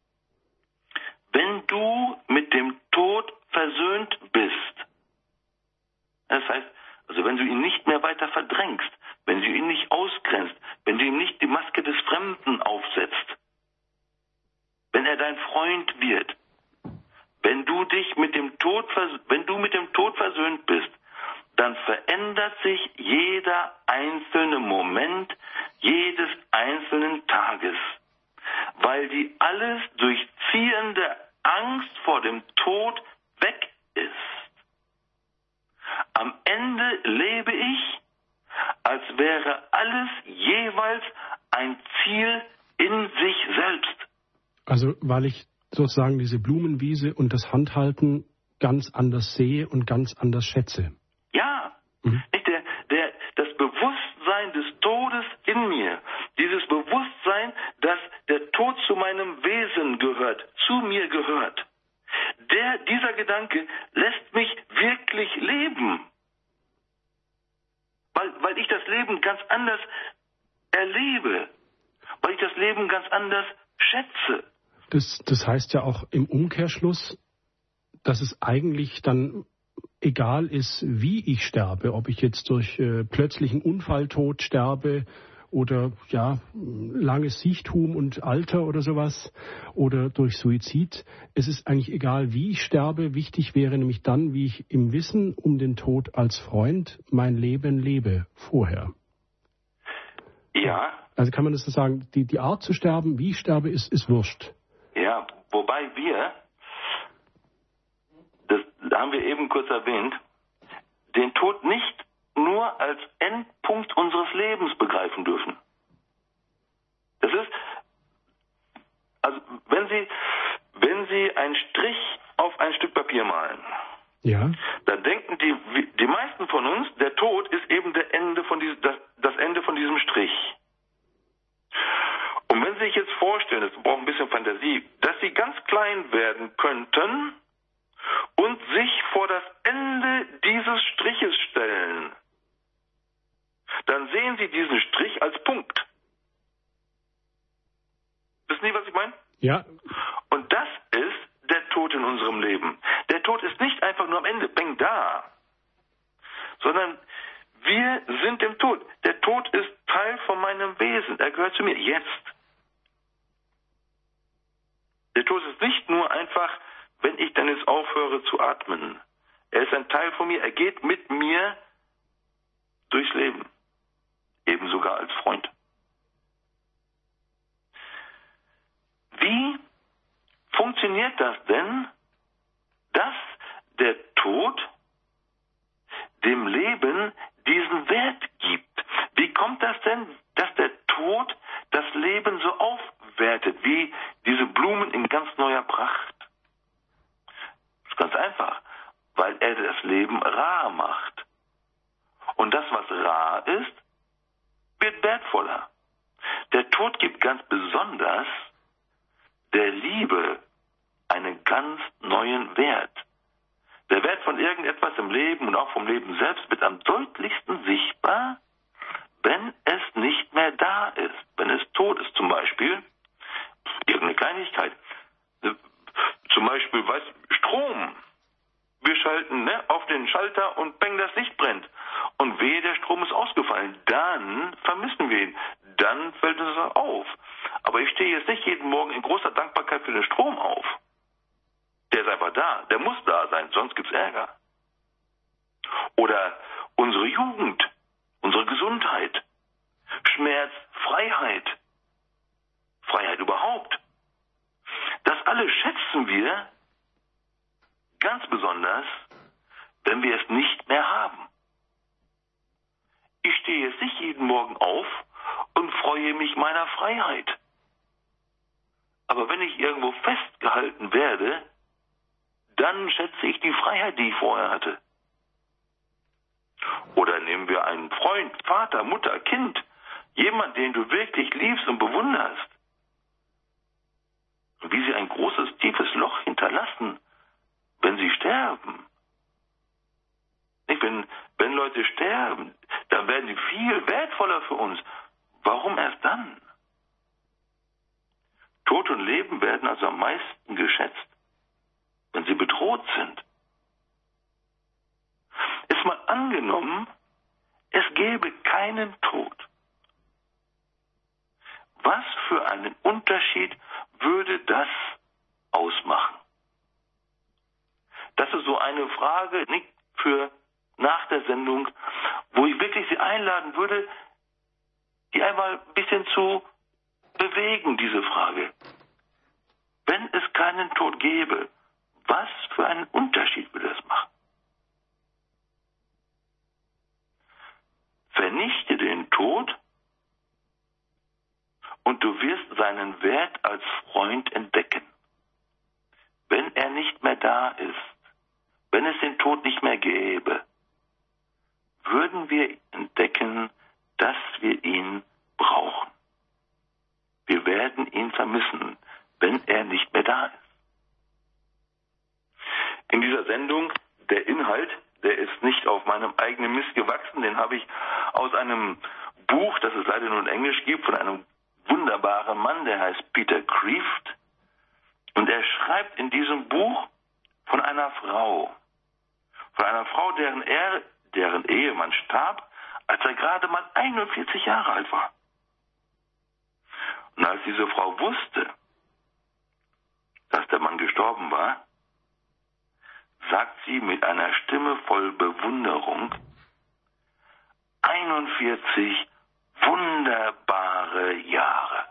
Wenn du mit dem Tod versöhnt bist, das heißt, also wenn du ihn nicht mehr weiter verdrängst, wenn du ihn nicht ausgrenzt, wenn du ihm nicht die Maske des Fremden aufsetzt, wenn er dein Freund wird, wenn du dich mit dem Tod, wenn du mit dem Tod versöhnt bist, dann verändert sich jeder einzelne Moment jedes einzelnen Tages, weil die alles durchziehende Angst vor dem Tod weg ist. Am Ende lebe ich, als wäre alles jeweils ein Ziel in sich selbst. Also weil ich sozusagen diese Blumenwiese und das Handhalten ganz anders sehe und ganz anders schätze. Ja, mhm. der, der, das Bewusstsein des Todes in mir, dieses Bewusstsein, dass der Tod zu meinem Wesen gehört, zu mir gehört, der, dieser Gedanke lässt mich wirklich leben. Weil, weil ich das Leben ganz anders erlebe, weil ich das Leben ganz anders schätze. Das, das heißt ja auch im Umkehrschluss, dass es eigentlich dann egal ist, wie ich sterbe, ob ich jetzt durch äh, plötzlichen Unfalltod sterbe oder ja langes Siechtum und Alter oder sowas oder durch Suizid. Es ist eigentlich egal, wie ich sterbe. Wichtig wäre nämlich dann, wie ich im Wissen um den Tod als Freund mein Leben lebe vorher. Ja. Also kann man das so sagen, die, die Art zu sterben, wie ich sterbe, ist, ist wurscht. Ja, wobei wir, das haben wir eben kurz erwähnt, den Tod nicht nur als Endpunkt unseres Lebens begreifen dürfen. Das ist, also wenn Sie, wenn Sie einen Strich auf ein Stück Papier malen, ja, dann denken die, die meisten von uns, der Tod ist eben der Ende von diesem, das, das Ende von diesem Strich. Und wenn Sie sich jetzt vorstellen, das braucht ein bisschen Fantasie, dass Sie ganz klein werden könnten und sich vor das Ende dieses Striches stellen, dann sehen Sie diesen Strich als Punkt. Wissen Sie, was ich meine? Ja. Und das ist der Tod in unserem Leben. Der Tod ist nicht einfach nur am Ende, bang, da, sondern wir sind im Tod. Der Tod ist Teil von meinem Wesen. Er gehört zu mir jetzt. Der Tod ist nicht nur einfach, wenn ich dann jetzt aufhöre zu atmen. Er ist ein Teil von mir. Er geht mit mir durchs Leben. Eben sogar als Freund. Wie funktioniert das denn, dass der Tod dem Leben diesen Wert gibt? Wie kommt das denn, dass der Tod das Leben so aufwertet, wie diese Blumen in ganz neuer Pracht? Das ist ganz einfach, weil er das Leben rar macht. Und das, was rar ist, wird wertvoller. Der Tod gibt ganz besonders der Liebe einen ganz neuen Wert. Der Wert von irgendetwas im Leben und auch vom Leben selbst wird am deutlichsten sichtbar, wenn es nicht mehr da ist, wenn es tot ist. Zum Beispiel irgendeine Kleinigkeit. Zum Beispiel, weiß, Strom. Wir schalten ne, auf den Schalter und bang, das Licht brennt. Und wehe, der Strom ist ausgefallen. Dann vermissen wir ihn. Dann fällt uns das auf. Aber ich stehe jetzt nicht jeden Morgen in großer Dankbarkeit für den Strom auf. Der ist einfach da. Der muss da sein, sonst gibt's Ärger. Oder unsere Jugend, unsere Gesundheit, Schmerz, Freiheit, Freiheit überhaupt. Das alles schätzen wir ganz besonders, wenn wir es nicht mehr haben. Ich stehe jetzt nicht jeden Morgen auf und freue mich meiner Freiheit. Aber wenn ich irgendwo festgehalten werde, dann schätze ich die Freiheit, die ich vorher hatte. Oder nehmen wir einen Freund, Vater, Mutter, Kind, jemand, den du wirklich liebst und bewunderst. Und wie sie ein großes, tiefes Loch hinterlassen, wenn sie sterben. Nicht, wenn, wenn Leute sterben, dann werden sie viel wertvoller für uns. Warum erst dann? Tod und Leben werden also am meisten geschätzt, wenn sie bedroht sind. Ist mal angenommen, es gäbe keinen Tod. Was für einen Unterschied würde das ausmachen? Das ist so eine Frage, nicht für nach der Sendung, wo ich wirklich Sie einladen würde, die einmal ein bisschen zu bewegen, diese Frage. Wenn es keinen Tod gäbe, was für einen Unterschied würde das machen? Vernichte den Tod und du wirst seinen Wert als Freund entdecken. Wenn er nicht mehr da ist, wenn es den Tod nicht mehr gäbe, würden wir entdecken, dass wir ihn brauchen. Wir werden ihn vermissen, wenn er nicht mehr da ist. In dieser Sendung, der Inhalt, der ist nicht auf meinem eigenen Mist gewachsen, den habe ich aus einem Buch, das es leider nur in Englisch gibt, von einem wunderbaren Mann, der heißt Peter Kreeft. Und er schreibt in diesem Buch von einer Frau, von einer Frau, deren, er, deren Ehemann starb, als er gerade mal einundvierzig Jahre alt war. Und als diese Frau wusste, dass der Mann gestorben war, sagt sie mit einer Stimme voll Bewunderung: einundvierzig wunderbare Jahre.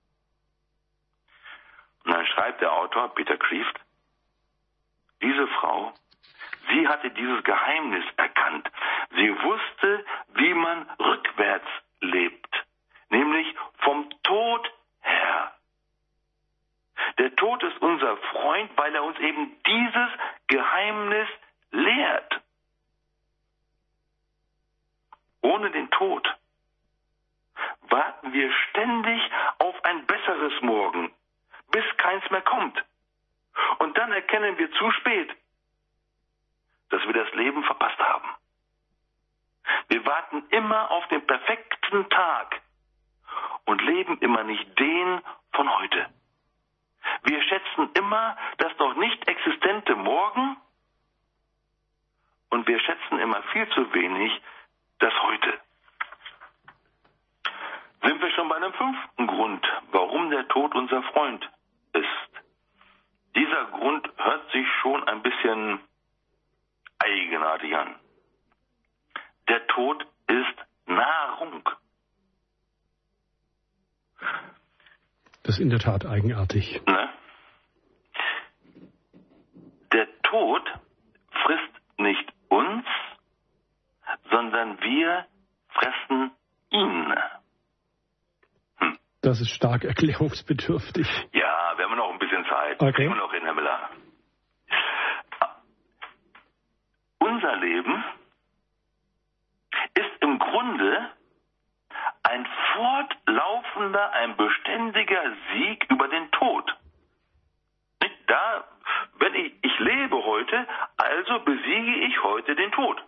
Und dann schreibt der Autor Peter Kreeft: Diese Frau, sie hatte dieses Geheimnis erkannt. Sie wusste, wie man rückwärts lebt, nämlich vom Tod her. Der Tod ist unser Freund, weil er uns eben dieses Geheimnis lehrt. Ohne den Tod warten wir ständig auf ein besseres Morgen, bis keins mehr kommt. Und dann erkennen wir zu spät, dass wir das Leben verpasst haben. Wir warten immer auf den perfekten Tag und leben immer nicht den von heute. Wir schätzen immer das noch nicht existente Morgen und wir schätzen immer viel zu wenig das Heute. Sind wir schon bei einem fünften Grund, warum der Tod unser Freund ist. Dieser Grund hört sich schon ein bisschen eigenartig an. Der Tod ist Nahrung. Das ist in der Tat eigenartig. Ne? Der Tod frisst nicht uns, sondern wir fressen ihn. Hm. Das ist stark erklärungsbedürftig. Ja, wir haben noch ein bisschen Zeit. Okay. Kriegen wir noch hin, Herr Miller. Unser Leben ist im Grunde ein fortlaufender, ein beständiger Sieg über den Tod. Nicht da, wenn ich, ich lebe heute, also besiege ich heute den Tod.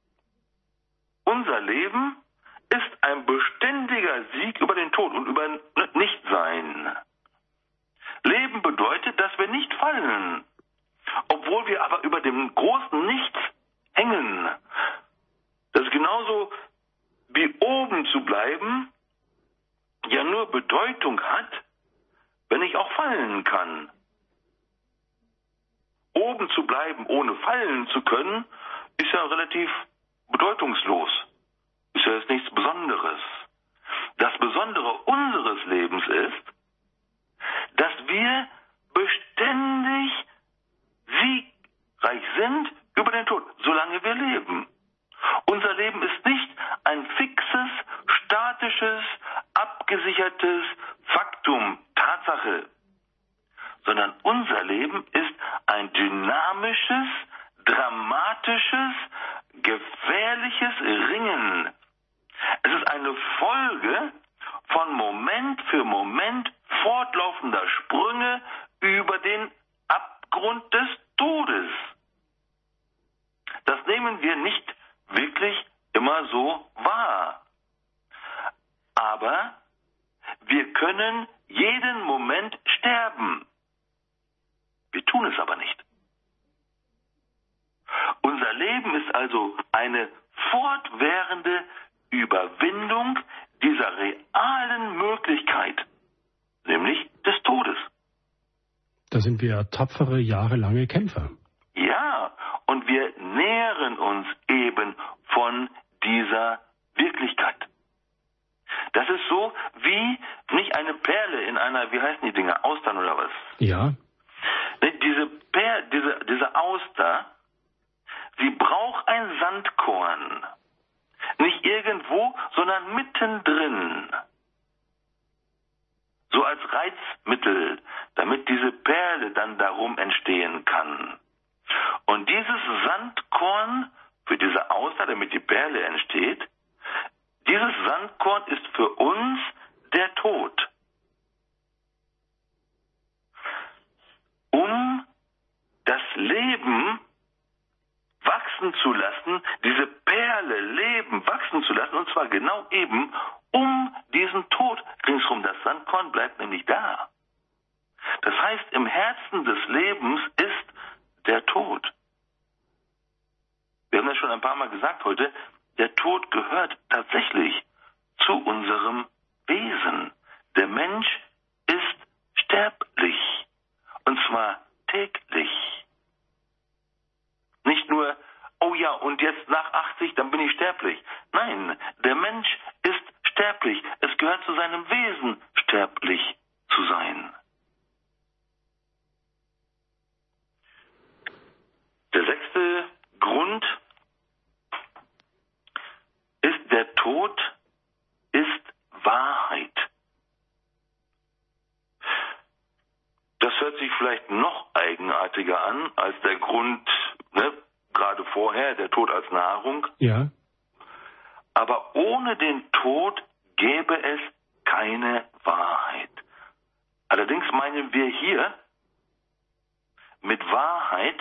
Unser Leben ist ein beständiger Sieg über den Tod und über Nichtsein. Leben bedeutet, dass wir nicht fallen, obwohl wir aber über dem großen Nichts hängen. Das ist genauso wie oben zu bleiben ja nur Bedeutung hat, wenn ich auch fallen kann. Oben zu bleiben, ohne fallen zu können, ist ja relativ bedeutungslos. Ist ja jetzt nichts Besonderes. Das Besondere unseres Lebens ist, dass wir beständig siegreich sind über den Tod, solange wir leben. Unser Leben ist nicht ein fixes, statisches, abgesichertes Faktum, Tatsache, sondern unser Leben ist ein dynamisches, dramatisches, gefährliches Ringen. Es ist eine Folge von Moment für Moment fortlaufender Sprünge über den Abgrund des Todes. Das nehmen wir nicht wirklich immer so wahr. Aber wir können jeden Moment sterben. Wir tun es aber nicht. Unser Leben ist also eine fortwährende Überwindung dieser realen Möglichkeit, nämlich des Todes. Da sind wir tapfere, jahrelange Kämpfer. Ja, und wir nähren uns eben von dieser Wirklichkeit. Das ist so wie nicht eine Perle in einer, wie heißen die Dinger, Austern oder was? Ja. Diese, per, diese, diese Auster, sie braucht ein Sandkorn. Nicht irgendwo, sondern mittendrin. So als Reizmittel, damit diese Perle dann darum entstehen kann. Und dieses Sandkorn für diese Auster, damit die Perle entsteht, dieses Sandkorn ist für uns der Tod. Um das Leben wachsen zu lassen, diese Perle Leben wachsen zu lassen, und zwar genau eben um diesen Tod ringsherum. Das Sandkorn bleibt nämlich da. Das heißt, im Herzen des Lebens ist der Tod. Wir haben das schon ein paar Mal gesagt heute, der Tod gehört tatsächlich zu unserem Wesen. Der Mensch ist sterblich, und zwar täglich. Nicht nur, oh ja, und jetzt nach achtzig, dann bin ich sterblich. Nein, der Mensch ist sterblich. Es gehört zu seinem Wesen, sterblich zu sein. Der sechste Grund ist, der Tod ist Wahrheit. Das hört sich vielleicht noch eigenartiger an als der Grund, ne, gerade vorher, der Tod als Nahrung. Ja. Aber ohne den Tod gäbe es keine Wahrheit. Allerdings meinen wir hier mit Wahrheit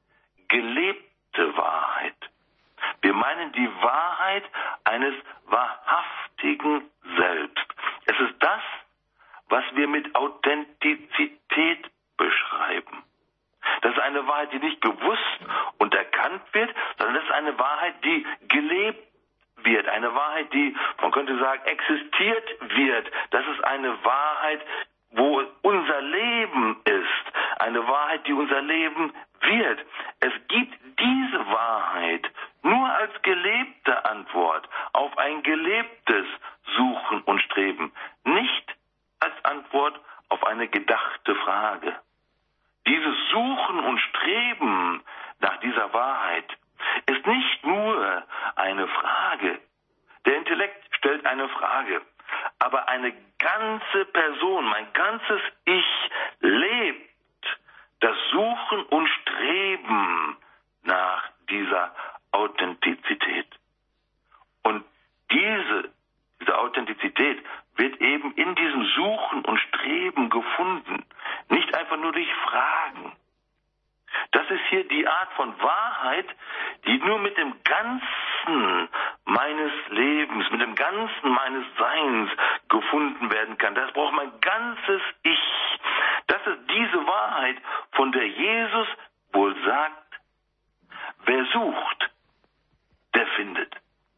gelebte Wahrheit. Wir meinen die Wahrheit eines wahrhaftigen Selbst. Es ist das, was wir mit Authentizität beschreiben. Das ist eine Wahrheit, die nicht gewusst und erkannt wird, sondern das ist eine Wahrheit, die gelebt wird. Eine Wahrheit, die, man könnte sagen, existiert wird. Das ist eine Wahrheit, wo unser Leben ist. Eine Wahrheit, die unser Leben wird. Es gibt diese Wahrheit nur als gelebte Antwort auf ein gelebtes Suchen und Streben, nicht als Antwort auf eine gedachte Frage. Dieses Suchen und Streben nach dieser Wahrheit ist nicht nur eine Frage. Der Intellekt stellt eine Frage, aber eine ganze Person, mein ganzes Ich lebt das Suchen und Streben nach dieser Authentizität. Und diese, diese Authentizität wird eben in diesem Suchen und Streben gefunden, nicht einfach nur durch Fragen. Das ist hier die Art von Wahrheit, die nur mit dem Ganzen meines Lebens, mit dem Ganzen meines Seins gefunden werden kann. Das braucht mein ganzes Ich. Das ist diese Wahrheit, von der Jesus wohl sagt, wer sucht, der findet.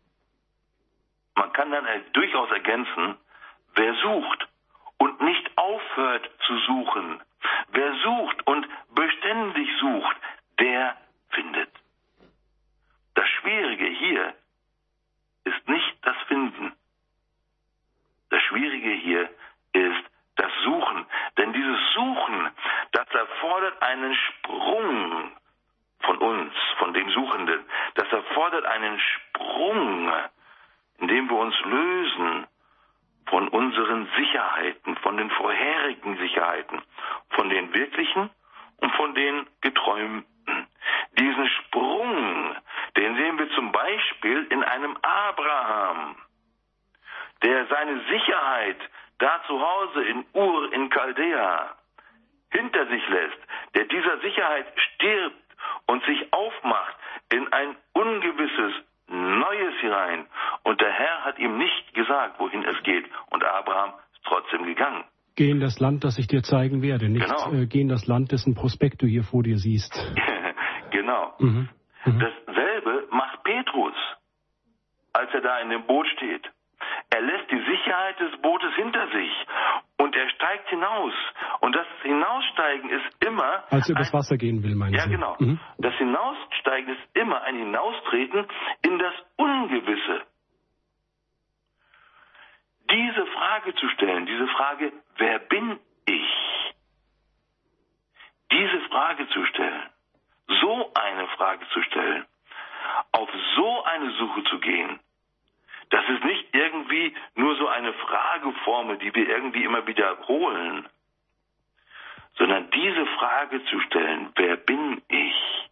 Man kann dann durchaus ergänzen, wer sucht und nicht aufhört zu suchen, wer sucht und beständig sucht, der findet. Das Schwierige hier ist nicht das Finden. Das Schwierige hier ist das Suchen. Denn dieses Suchen, das erfordert einen Sprung von uns, von dem Suchenden. Das erfordert einen Sprung, indem wir uns lösen von unseren Sicherheiten, von den vorherigen Sicherheiten, von den wirklichen und von den geträumten. Diesen Sprung, den sehen wir zum Beispiel in einem Abraham, der seine Sicherheit da zu Hause in Ur in Chaldea hinter sich lässt, der dieser Sicherheit stirbt und sich aufmacht in ein ungewisses, in Neues hinein. Und der Herr hat ihm nicht gesagt, wohin es geht. Und Abraham ist trotzdem gegangen. Geh in das Land, das ich dir zeigen werde. Nicht genau. äh, geh in das Land, dessen Prospekt du hier vor dir siehst. Genau. Mhm. Mhm. Dasselbe macht Petrus, als er da in dem Boot steht. Er lässt die Sicherheit des Bootes hinter sich und er steigt hinaus. Und das Hinaussteigen ist immer... Als er übers Wasser gehen will, meinen Ja, Sie? genau. Mhm. Das Hinaussteigen ist immer ein Hinaustreten in das Ungewisse. Diese Frage zu stellen, diese Frage, wer bin ich? Diese Frage zu stellen, so eine Frage zu stellen, auf so eine Suche zu gehen, das ist nicht irgendwie nur so eine Frageformel, die wir irgendwie immer wiederholen, sondern diese Frage zu stellen, wer bin ich?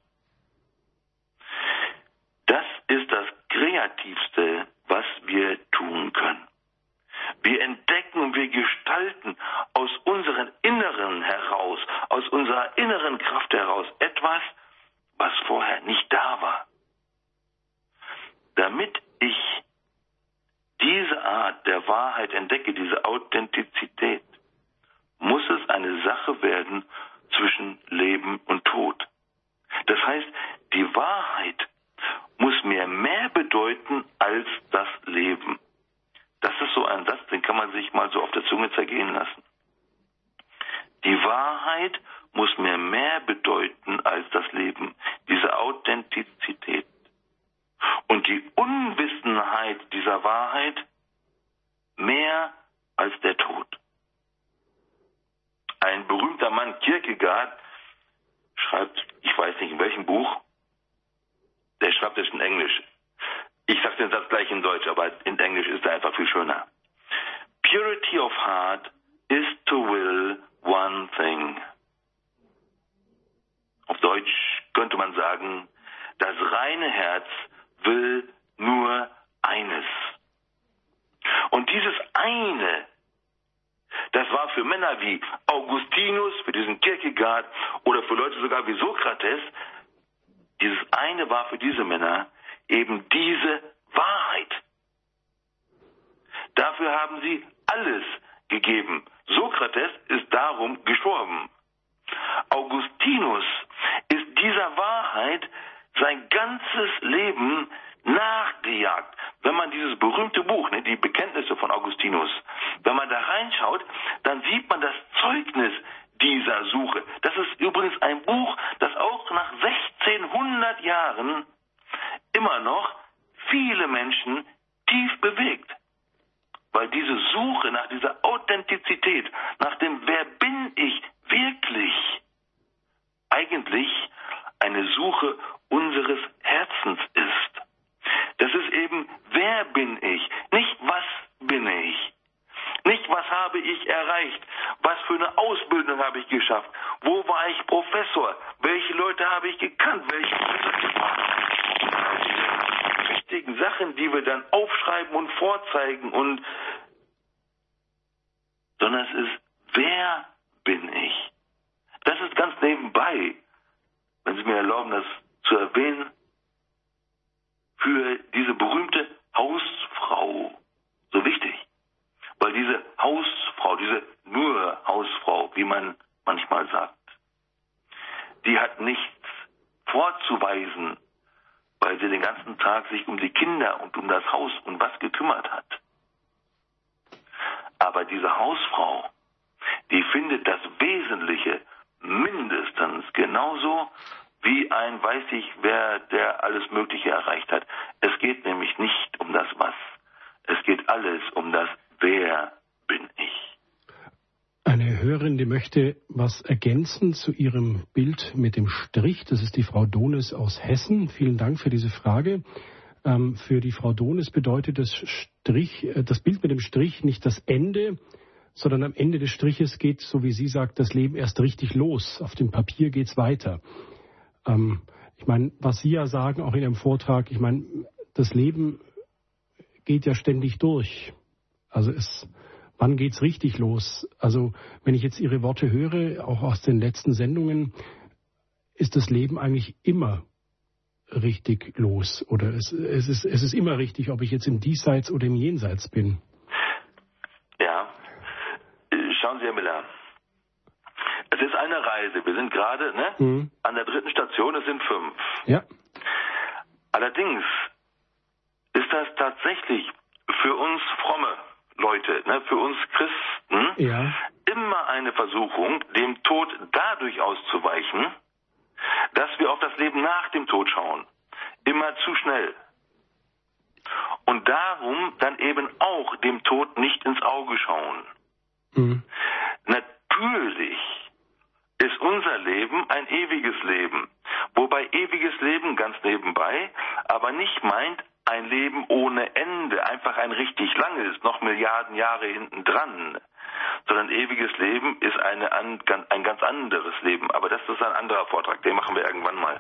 Das ist das Kreativste, was wir tun können. Wir entdecken und wir gestalten aus unserem Inneren heraus, aus unserer inneren Kraft heraus etwas, was vorher nicht da war. Damit ich diese Art der Wahrheit entdecke, diese Authentizität, muss es eine Sache werden zwischen Leben und Tod. Das heißt, die Wahrheit muss mir mehr bedeuten als das Leben. Das ist so ein Satz, den kann man sich mal so auf der Zunge zergehen lassen. Die Wahrheit muss mir mehr bedeuten als das Leben. Diese Authentizität. Und die Unwissenheit dieser Wahrheit mehr als der Tod. Ein berühmter Mann, Kierkegaard, schreibt, ich weiß nicht in welchem Buch, der schreibt es in Englisch. Ich sage den Satz gleich in Deutsch, aber in Englisch ist er einfach viel schöner. Purity of heart is to will one thing. Auf Deutsch könnte man sagen, das reine Herz will nur eines. Und dieses eine, das war für Männer wie Augustinus, für diesen Kierkegaard oder für Leute sogar wie Sokrates, dieses eine war für diese Männer eben diese Wahrheit. Dafür haben sie alles gegeben. Sokrates ist darum gestorben. Augustinus ist dieser Wahrheit sein ganzes Leben nachgejagt. Wenn man dieses berühmte Buch, ne, die Bekenntnisse von Augustinus, wenn man da reinschaut, dann sieht man das Zeugnis dieser Suche. Das ist übrigens ein Buch, das auch nach sechzehnhundert Jahren immer noch viele Menschen tief bewegt. Weil diese Suche nach dieser Authentizität, nach dem Wer bin ich wirklich, eigentlich eine Suche unseres Herzens ist. Das ist eben, wer bin ich, nicht was bin ich. Nicht, was habe ich erreicht, was für eine Ausbildung habe ich geschafft, wo war ich Professor, welche Leute habe ich gekannt, welche wichtigen Sachen, die wir dann aufschreiben und vorzeigen, und sondern es ist, wer bin ich? Das ist ganz nebenbei, wenn Sie mir erlauben, das zu erwähnen, für diese berühmte Hausfrau so wichtig. Weil diese Hausfrau, diese nur Hausfrau, wie man manchmal sagt, die hat nichts vorzuweisen, weil sie den ganzen Tag sich um die Kinder und um das Haus und was gekümmert hat. Aber diese Hausfrau, die findet das Wesentliche mindestens genauso wie ein, weiß ich wer, der alles Mögliche erreicht hat. Es geht nämlich nicht um das Was. Es geht alles um das Wer bin ich. Eine Hörerin, die möchte was ergänzen zu ihrem Bild mit dem Strich. Das ist die Frau Donis aus Hessen. Vielen Dank für diese Frage. Ähm, für die Frau Donis bedeutet das Strich, äh, das Bild mit dem Strich nicht das Ende, sondern am Ende des Striches geht, so wie sie sagt, das Leben erst richtig los. Auf dem Papier geht's weiter. Ähm, ich meine, was Sie ja sagen, auch in Ihrem Vortrag, ich meine, das Leben geht ja ständig durch. Also es, wann geht's richtig los? Also wenn ich jetzt Ihre Worte höre, auch aus den letzten Sendungen, ist das Leben eigentlich immer richtig los? Oder es, es, ist, es ist immer richtig, ob ich jetzt im Diesseits oder im Jenseits bin? Ja, schauen Sie, Herr Miller. Es ist eine Reise. Wir sind gerade ne, mhm. an der dritten Station, es sind fünf. Ja. Allerdings ist das tatsächlich für uns fromme Leute, ne, für uns Christen, ja. immer eine Versuchung, dem Tod dadurch auszuweichen, dass wir auf das Leben nach dem Tod schauen. Immer zu schnell. Und darum dann eben auch dem Tod nicht ins Auge schauen. Mhm. Natürlich ist unser Leben ein ewiges Leben. Wobei ewiges Leben ganz nebenbei aber nicht meint, ein Leben ohne Ende, einfach ein richtig langes, noch Milliarden Jahre hinten dran. Sondern ewiges Leben ist eine, ein ganz anderes Leben. Aber das ist ein anderer Vortrag, den machen wir irgendwann mal.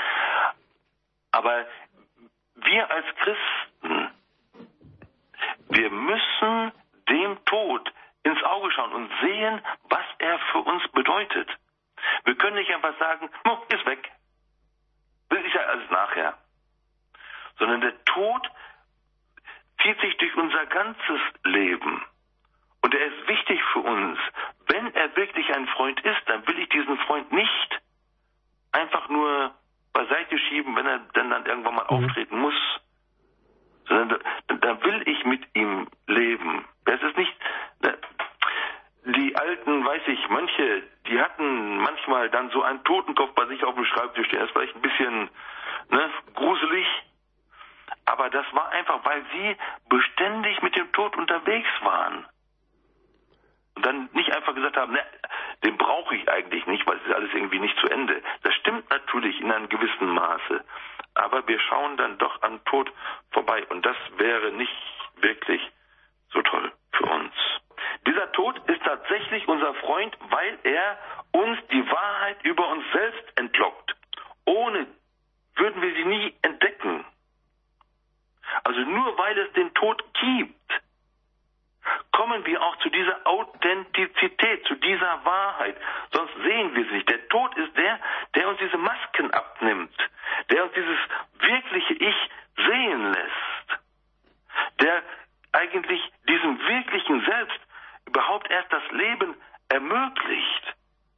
Aber wir als Christen, wir müssen dem Tod ins Auge schauen und sehen, was er für uns bedeutet. Wir können nicht einfach sagen, oh, ist weg. Das ist ja alles nachher. Sondern der Tod zieht sich durch unser ganzes Leben. Und er ist wichtig für uns. Wenn er wirklich ein Freund ist, dann will ich diesen Freund nicht einfach nur beiseite schieben, wenn er dann, dann irgendwann mal mhm. auftreten muss. Sondern da, da will ich mit ihm leben. Das ist nicht... Die alten, weiß ich, Mönche, die hatten manchmal dann so einen Totenkopf bei sich auf dem Schreibtisch stehen. Das ist vielleicht ein bisschen ne, gruselig. Aber das war einfach, weil sie beständig mit dem Tod unterwegs waren. Und dann nicht einfach gesagt haben, ne, den brauche ich eigentlich nicht, weil es ist alles irgendwie nicht zu Ende. Das stimmt natürlich in einem gewissen Maße. Aber wir schauen dann doch an Tod vorbei. Und das wäre nicht wirklich so toll für uns. Dieser Tod ist tatsächlich unser Freund, weil er uns die Wahrheit über uns selbst entlockt. Ohne würden wir sie nie entdecken. Also nur weil es den Tod gibt, kommen wir auch zu dieser Authentizität, zu dieser Wahrheit. Sonst sehen wir sie nicht. Der Tod ist der, der uns diese Masken abnimmt, der uns dieses wirkliche Ich sehen lässt, der eigentlich diesem wirklichen Selbst überhaupt erst das Leben ermöglicht.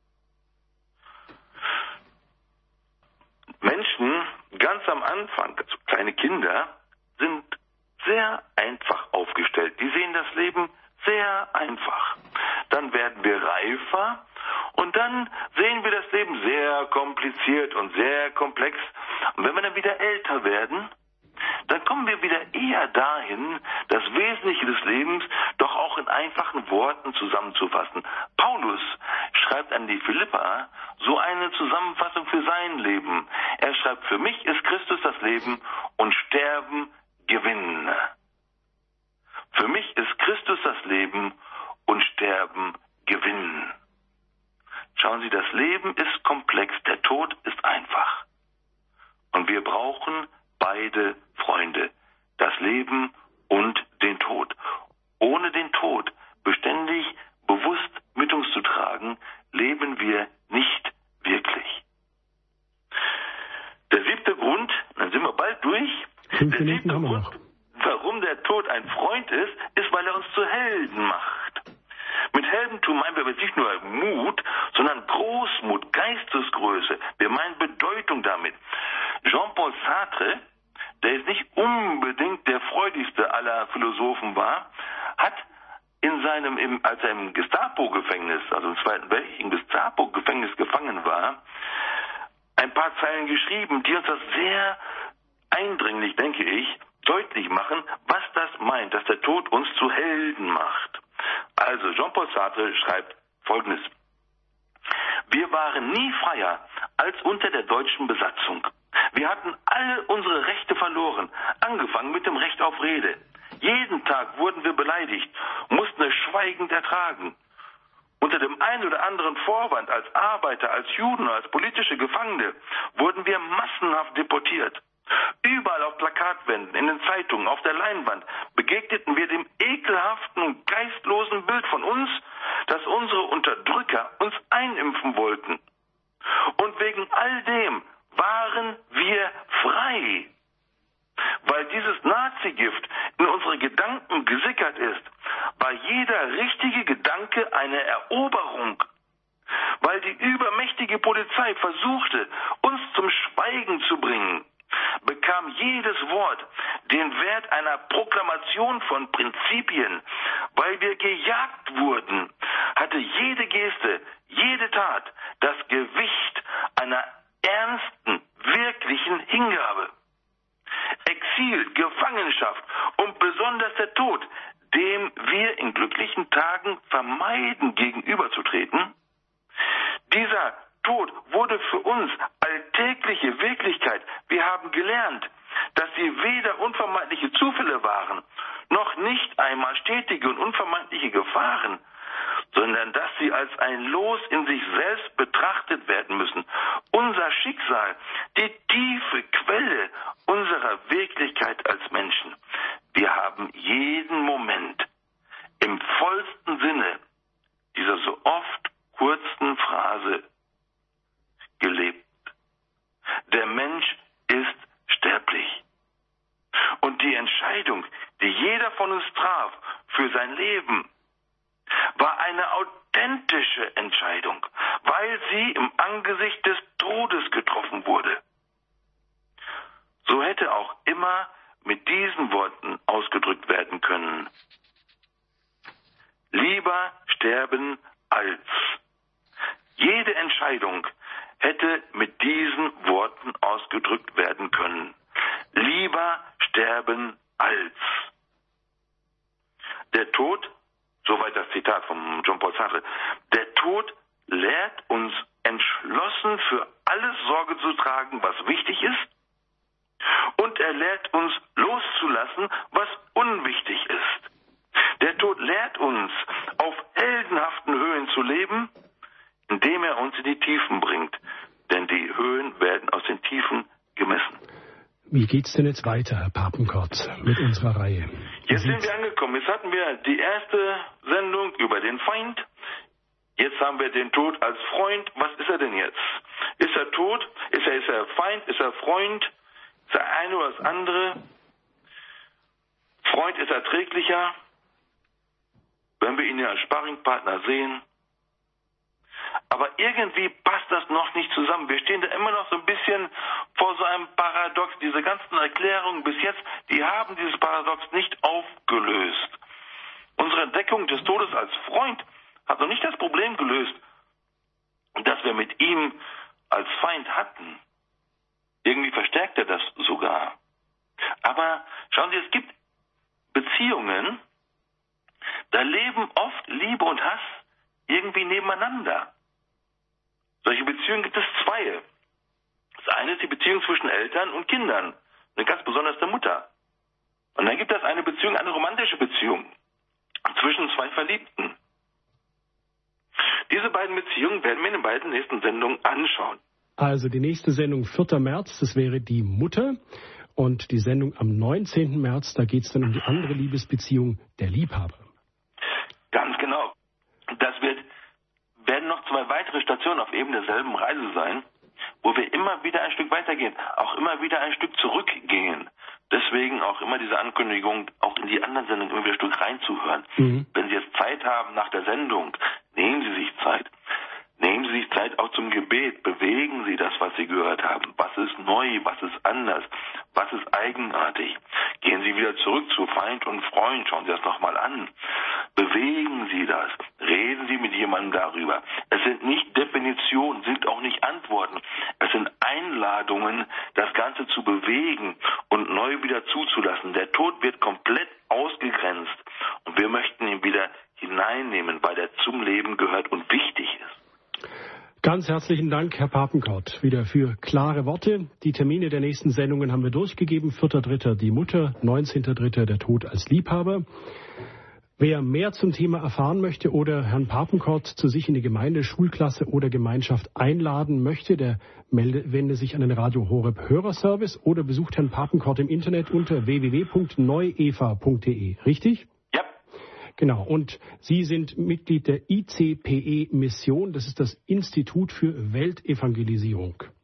Menschen, ganz am Anfang, also kleine Kinder, sind sehr einfach aufgestellt. Die sehen das Leben sehr einfach. Dann werden wir reifer und dann sehen wir das Leben sehr kompliziert und sehr komplex. Und wenn wir dann wieder älter werden, dann kommen wir wieder eher dahin, das Wesentliche des Lebens doch auch in einfachen Worten zusammenzufassen. Paulus schreibt an die Philipper so eine Zusammenfassung für sein Leben. Er schreibt, für mich ist Christus das Leben und Sterben Gewinn. Für mich ist Christus das Leben und Sterben Gewinn. Schauen Sie, das Leben ist komplex, der Tod ist einfach. Und wir brauchen beide Freunde, das Leben und den Tod. Ohne den Tod beständig bewusst mit uns zu tragen, leben wir nicht wirklich. Der siebte Grund, dann sind wir bald durch, Fünf der Minuten siebte haben wir Grund, noch. warum der Tod ein Freund ist, ist, weil er uns zu Helden macht. Mit Heldentum meinen wir nicht nur Mut, sondern Großmut, Geistesgröße. Wir meinen Bedeutung damit. Jean-Paul Sartre, der jetzt nicht unbedingt der freudigste aller Philosophen war, hat in seinem, im, als er im Gestapo-Gefängnis, also im Zweiten Weltkrieg im Gestapo-Gefängnis gefangen war, ein paar Zeilen geschrieben, die uns das sehr eindringlich, denke ich, deutlich machen, was das meint, dass der Tod uns zu Helden macht. Also Jean-Paul Sartre schreibt Folgendes: Wir waren nie freier als unter der deutschen Besatzung. Wir hatten all unsere Rechte verloren, angefangen mit dem Recht auf Rede. Jeden Tag wurden wir beleidigt, mussten es schweigend ertragen. Unter dem einen oder anderen Vorwand, als Arbeiter, als Juden, als politische Gefangene, wurden wir massenhaft deportiert. Überall auf Plakatwänden, in den Zeitungen, auf der Leinwand begegneten wir dem ekelhaften und geistlosen Bild von uns, das unsere Unterdrücker uns einimpfen wollten. Und wegen all dem waren wir frei, weil dieses Nazigift in unsere Gedanken gesickert ist, war jeder richtige Gedanke eine Eroberung, weil die übermächtige Polizei versuchte, uns zum Schweigen zu bringen, bekam jedes Wort den Wert einer Proklamation von Prinzipien. Weil wir gejagt wurden, hatte jede Geste, jede Tat das Gewicht einer ernsten, wirklichen Hingabe. Exil, Gefangenschaft und besonders der Tod, dem wir in glücklichen Tagen vermeiden, gegenüberzutreten, dieser Tod wurde für uns alltägliche Wirklichkeit. Wir haben gelernt, dass sie weder unvermeidliche Zufälle waren, noch nicht einmal stetige und unvermeidliche Gefahren, sondern dass sie als ein Los in sich selbst betrachtet werden müssen. Unser Schicksal, die tiefe Quelle unserer Wirklichkeit als Menschen. Wir haben jeden Moment im vollsten Sinne dieser so oft kurzen Phrase gelebt. Der Mensch ist sterblich. Und die Entscheidung, die jeder von uns traf für sein Leben, war eine authentische Entscheidung, weil sie im Angesicht des Todes getroffen wurde. So hätte auch immer mit diesen Worten ausgedrückt werden können: Lieber sterben als. Jede Entscheidung hätte mit diesen Worten ausgedrückt werden können: Lieber sterben als. Der Tod, soweit das Zitat von Jean-Paul Sartre, der Tod lehrt uns entschlossen für alles Sorge zu tragen, was wichtig ist, und er lehrt uns loszulassen, was unwichtig ist. Der Tod lehrt uns, auf heldenhaften Höhen zu leben, indem er uns in die Tiefen bringt, denn die Höhen werden aus den Tiefen gemessen. Wie geht's denn jetzt weiter, Herr Papenkort, mit unserer Reihe? Jetzt sind wir angekommen. Jetzt hatten wir die erste Sendung über den Feind. Jetzt haben wir den Tod als Freund. Was ist er denn jetzt? Ist er tot? Ist er, ist er Feind? Ist er Freund? Ist er eine oder das andere? Freund ist erträglicher, wenn wir ihn als Sparringpartner sehen. Aber irgendwie passt das noch nicht zusammen. Wir stehen da immer noch so ein bisschen vor so einem Paradox. Diese ganzen Erklärungen bis jetzt, die haben dieses Paradox nicht aufgelöst. Unsere Entdeckung des Todes als Freund hat noch nicht das Problem gelöst, dass wir mit ihm als Feind hatten. Irgendwie verstärkt er das sogar. Aber schauen Sie, es gibt Beziehungen, da leben oft Liebe und Hass irgendwie nebeneinander. Solche Beziehungen gibt es zwei. Das eine ist die Beziehung zwischen Eltern und Kindern, eine ganz besonders der Mutter. Und dann gibt es eine Beziehung, eine romantische Beziehung zwischen zwei Verliebten. Diese beiden Beziehungen werden wir in den beiden nächsten Sendungen anschauen. Also die nächste Sendung vierter März, das wäre die Mutter. Und die Sendung am neunzehnten März, da geht es dann um die andere Liebesbeziehung, der Liebhaber. Ganz genau. Das wird, werden noch zwei weitere Stationen auf eben derselben Reise sein, wo wir immer wieder ein Stück weitergehen, auch immer wieder ein Stück zurückgehen. Deswegen auch immer diese Ankündigung, auch in die anderen Sendungen immer wieder ein Stück reinzuhören. Mhm. Wenn Sie jetzt Zeit haben nach der Sendung, nehmen Sie sich Zeit. Nehmen Sie sich Zeit auch zum Gebet. Bewegen Sie das, was Sie gehört haben. Was ist neu? Was ist anders? Was ist eigenartig? Gehen Sie wieder zurück zu Feind und Freund. Schauen Sie das nochmal an. Bewegen Sie das. Reden Sie mit jemandem darüber. Es sind nicht Definitionen, sind auch nicht Antworten. Es sind Einladungen, das Ganze zu bewegen und neu wieder zuzulassen. Der Tod wird komplett ausgegrenzt und wir möchten ihn wieder hineinnehmen, weil er zum Leben gehört und wichtig ist. Ganz herzlichen Dank, Herr Papenkort, wieder für klare Worte. Die Termine der nächsten Sendungen haben wir durchgegeben. vierter dritter die Mutter, neunzehnter dritter der Tod als Liebhaber. Wer mehr zum Thema erfahren möchte oder Herrn Papenkort zu sich in die Gemeinde, Schulklasse oder Gemeinschaft einladen möchte, der melde, wende sich an den Radio Horeb Hörerservice oder besucht Herrn Papenkort im Internet unter w w w punkt neueva punkt d e. Richtig? Ja. Genau. Und Sie sind Mitglied der I C P E-Mission. Das ist das Institut für Weltevangelisierung. Ja.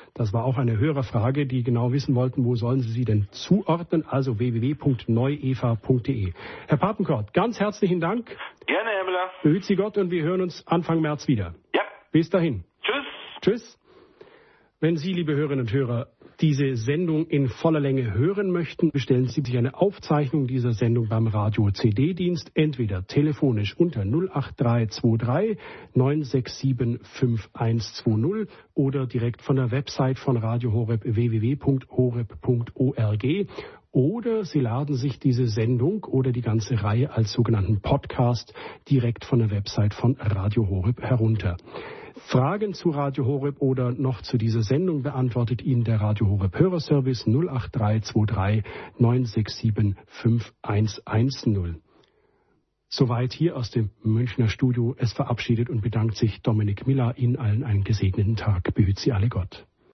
Das war auch eine Hörerfrage, die genau wissen wollten, wo sollen Sie sie denn zuordnen? Also w w w punkt neueva punkt d e. Herr Papenkort, ganz herzlichen Dank. Gerne, Herr Müller. Behüt Sie Gott und wir hören uns Anfang März wieder. Ja. Bis dahin. Tschüss. Tschüss. Wenn Sie, liebe Hörerinnen und Hörer, diese Sendung in voller Länge hören möchten, bestellen Sie sich eine Aufzeichnung dieser Sendung beim Radio-C D-Dienst, entweder telefonisch unter null acht drei zwei drei neun sechs sieben fünf eins zwei null oder direkt von der Website von Radio Horeb w w w punkt horeb punkt org. Oder Sie laden sich diese Sendung oder die ganze Reihe als sogenannten Podcast direkt von der Website von Radio Horeb herunter. Fragen zu Radio Horeb oder noch zu dieser Sendung beantwortet Ihnen der Radio Horeb Hörerservice null acht drei zwei drei neun sechs sieben fünf eins eins null. Soweit hier aus dem Münchner Studio. Es verabschiedet und bedankt sich Dominik Miller. Ihnen allen einen gesegneten Tag. Behüt Sie alle Gott.